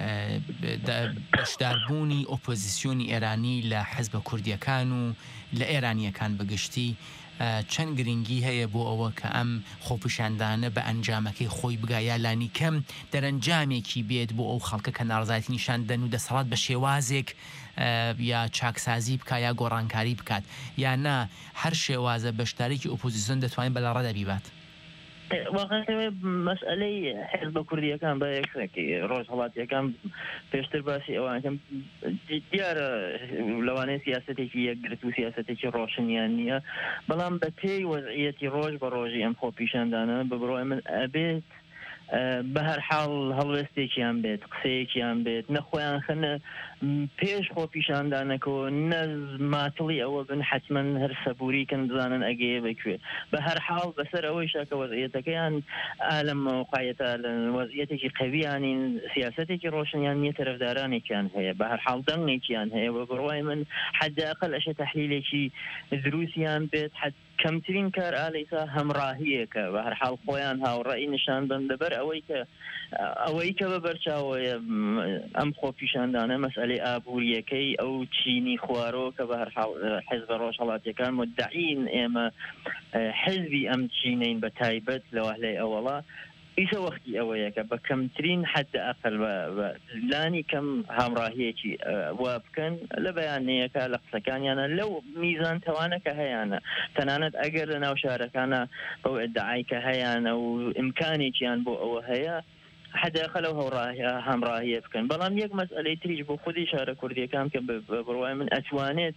Speaker 20: بەشداربوونی ئۆپۆزیسیۆنی ئێرانی لە حزبە کوردیەکان و لە ئێرانیەکان بەگشتی چەند گرنگی هەیە بۆ ئەوە کە ئەم خۆپیشاندانە بە ئەنجامەکەی خۆی بگایە لانی کەم دەرەنجامێکی بێت بۆ ئەو خەڵکە کە ناڕزایەتی نیشاندەن و دەسەڵات بە شێوازێک یا چاکسازی بکە یا گۆڕانکاری بکات یا نا هەر شێوازە بەشدارێکی ئۆپۆزیسیۆن دەتوانێت بەلەڕەدا بیبات.
Speaker 21: واقعا مسئله حزب کوردیەکان بە یەکێکی ڕۆژهەڵاتیەکان پێشتر باسی ئەوانکەم دیارە لەوانەیە سیاسەتێکی یەکگرت و سیاسەتێکی ڕۆشنیان نییە بەڵام بە پێی وەزعیەتی ڕۆژ بە ڕۆژی ئەم خۆپیشاندانە بە بڕۆی من ئەبێت بە هەر حاڵ هەڵوێستێکیان بێت قسەیەکیان بێت نەخۆیان خەنە پێش خۆپیشاندانەکەەوە نەز ماتڵی ئەوە بن حتمما هەر سەبووریکەن بزانن ئەگەیە بکوێ بە هەر حاڵ بەسەر ئەوەی شاکە وەزعیەتەکەیان ئالم قایەتە وەزعیەتێکی قەویانین سیاسەتێکی ڕۆشنیان نیە تەرەفدارانێکیان هەیە بە هەر حاڵ دەنگێکیان هەیە بە بڕوای من حداقل ئەشە تەحلیلێکی دروستیان بێت کەمترین کار ئالەیسا هەمڕاهیەکە بە هەر حاڵ خۆیان هاوڕێی نیشان بن دەبەر ئەوەی کە بە بەرچاوەیە ئەم خۆپیشاندانە مەسئلەی ئابوووریەکەی ئەو چینی خوارۆ کە بە هەر حیزب ڕۆژهەڵاتیەکان مدعین ئێمە حزبی ئەم چینەین بە تایبەت لە وهلەی ئەوەڵا ئیسە وەختی ئەوەیە کە بە کەمترین حد ئەقل لانی کەم هەمڕاهیەکی وا بکەن لە بەیانەیەکە لە قسەکانیانە لەو میزان تەوانەکە هەیەە تەنانەت ئەگەر لە ناو شارەکانە بەو ئەدعایکە هەیەە و ئیمکانێکیان بۆ ئەوە هەیە حداقل لەو هەمڕاهیە بکەن بەڵام یەک مەسئلەی تریش بۆ خودی شارە کوردیەکان کە بڕوای من ئەتوانێت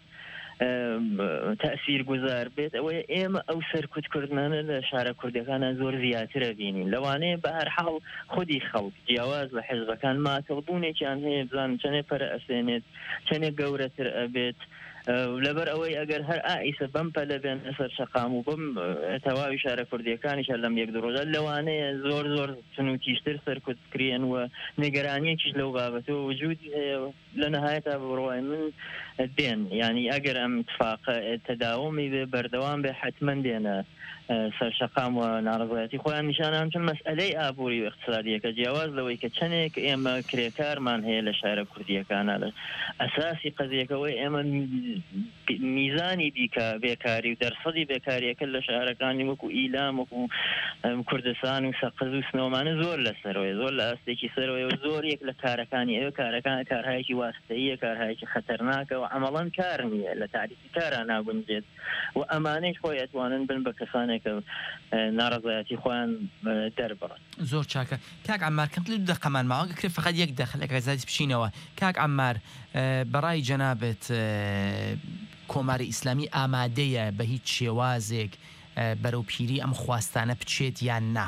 Speaker 21: تأثیر گوزار بێت ئەوەیە ئێمە ئەو سەرکوتکردانە لە شارە کوردەکانە زۆر زیاترە بینین لەوانەیە بە هەر حاڵ خودی خەڵک جیاواز لە حیزبەکان ماتڵبوونێکیان هەیە بزان چەندێ پەرە ئەسێنێت چەندێک گەورەتر ئەبێت لەبەر ئەوەی ئەگەر هەر ئائیسە بەم پەلە بێن ئەسەر شەقام و بم تەواوی شارە کوردیەکانیشە لەم یەک ڕۆژە لەوانەیە زۆر چنووتیشتر سەرکوتکرێن و نیگەرانیەکیش لەو بابەتەوە وجودی هەیە لە نەهایەتا بڕوای من دێن ینی ئەگەر ئەم اتفاقە تەداومی بێ بەردەوام بێ حتمما دێنە سەرشەقام و ناڕزایەتی خۆیان نیشانان چون مەسئلەی ئابووری و اقتصادیەکە جیاواز لەوەی کە چەندێک ئێمە کرێکارمان هەیە لە شارە کوردیەکانە لە ئەساسی قەزیەکەوەی ئێمە میزانی دیکە بێکاری و دەرسەدی بێکاریەکە لە شارەکانی وەکو ئیلام وەکو کوردستان و سەقز و سنەوەمانە زۆر لەسەرەوەی زۆر لە ئەستێکی سەرەوەی و زۆر یەک لە کارەکانی ئێوە کارەکان کارهایەکی واستەیە کارهایەکی خەتەرناکە و عەمەڵەن کار نییە لە تاریخی کاران ناگونجێت و ئەمانەی خۆی ئەتوانن بن بە کەسانێکە ناڕزایەتی خۆیان دەربڕن.
Speaker 20: زۆر چاکە کاک عەمار کەم لە دەقەمان ماوە کرێ فقط یەک دەخلێک ڕێزاتی بچینەوە کاک عەمار بەڕای جەنابەت کۆماری ئیسلامی ئامادەیە بە هیچ شێوازێک بەرەو پیری ئەم خواستانە بچێت یان نا؟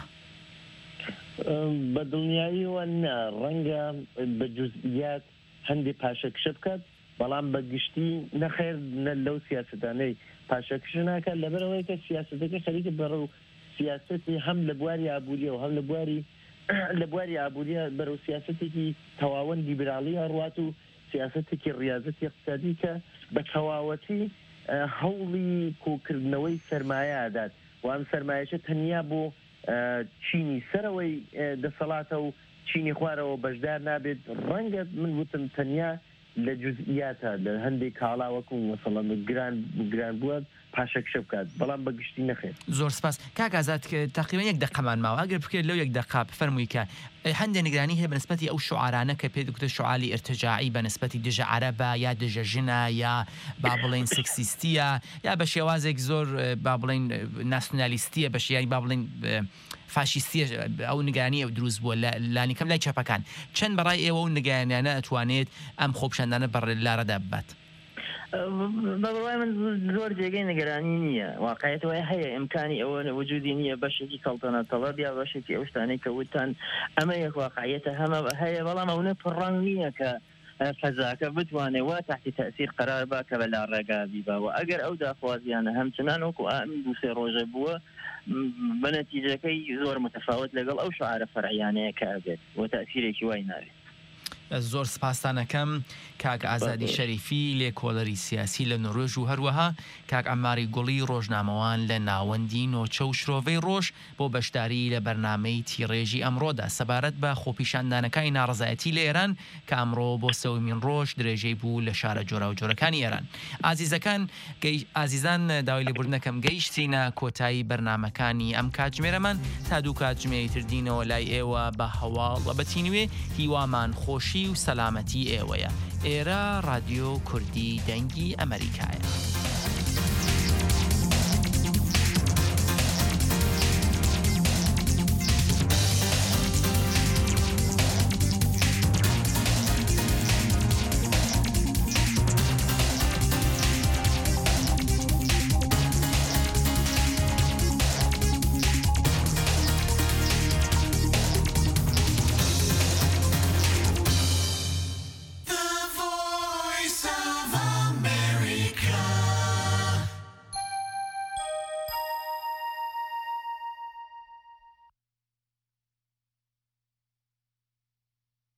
Speaker 21: بە دڵنیاییەوە نا ڕەنگە بە جوزئیات هەندێک پاشەکشە بکات بەڵام بە گشتی نەخێر لەو سیاسەتانەی پاشەکشە ناکات لەبەرەوەی کە سیاسەتەکە خەریکە بەڕەو سیاسەتی هەم لە بواری ئابووریە و هەم لە بواری ئابووریە بەرەو سیاسەتێکی تەواوەن لیبراڵی هەڕوات و سیاسەتێکی ڕیاضەتی اقتصادی کە بە تەواوەتی هەوڵی کۆکردنەوەی سەرمایە ئادات و ئەم سەرمایەشە تەنیا بۆ چینی سەرەوەی دەسەڵاتە و چینی خوارەوە بەشدار نابێت ڕەنگە من وتم تەنیا لە جزئیاتە لە هەندێک کاڵاوەکو مەسەڵەن گران بووە پاشەکشە بکات بەڵام بە گشتی نەخێت.
Speaker 20: زۆر سپاس کاک ئازاد تقریبا یەک دقەمان ماوە ئەگەر بکرێت لەو یەک دقا بفەرمووی کە هەندێک نیگرانی هەیە بەنسبەتی ئەو شعارانە کە پێ دەکوتە شعالی ئرتجاعی بەنسبەتی دژە عەرەبە یا دژە ژنە یا با بڵێن سێکسیستیە یا بە شێوازێک زۆر با بڵێن ناسیۆنالیستیە بە شێوازی با بڵێن فاشیستیە ئەو نیگەرانی ئەو دروست بووە لانی کەم لای چەپەکان چەند بەڕای ئێوە و نیگەرانیانە ئەتوانێت ئەم خۆپیشاندانە بەڕێلارەدا ببات؟
Speaker 21: بەڕای من زۆر جێگەی نیگەرانی نییە واقعیەتەوەی هەیە ئیمکانی ئەوە وجودی نییە بەشێکی کەڵتەنەتەڵەت یا بەشێکی ئەو شتانەی کە وتان ئەمە یەک واقعیەتە هەمە هەیە بەڵام ئەوە پڕڕەنگ نییە کە فەزاکە بتوانێت وا تحتی تەأسیر قرار با کە بەلا ڕێگا بیبەوە ئەگەر ئەو داخوازیانە هەمچنان وەکو ئامین دوو سێ ڕۆژە بووە بە نەتیجەکەی زۆر متەفاوت لەگەڵ ئەو شعارە فەرعیانەیە کە ئەبێت و تەأسیرێکی وای ناوێت.
Speaker 20: زۆر سپاسانەکەم کاک ئازادی شەریفی لێ کۆلەری سیاسی لە نۆروێژ و هەروەها کاک ئەماری گوڵی ڕۆژنامەوان لە ناوەندی نۆچە و شرۆڤەی ڕۆژ بۆ بەشداری لە بەرنامەی تیڕێژی ئەمڕۆدا سەبارەت بە خۆپیشاندانەکانی ناڕزایەتی لە ئێران کە ئەمڕۆ بۆ سەومین ڕۆژ درێژەی بوو لە شارە جۆرا و جۆرەکانی ئێران. ئازیزان داوای لێبوردنەکەم گەیشتینە کۆتایی بەرنامەکانی ئەم کاتژمێرەمان تا دوو کاتژمێری تردینەوە لای ئێوە بە هەواڵ بەتینوێ هیوامان خۆشی و سەلامەتی ئێوەیە. ئێرە رادیۆ کوردی دەنگی ئەمریکایە.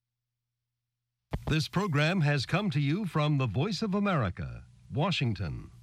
Speaker 2: This program has come to you from the Voice of America, Washington.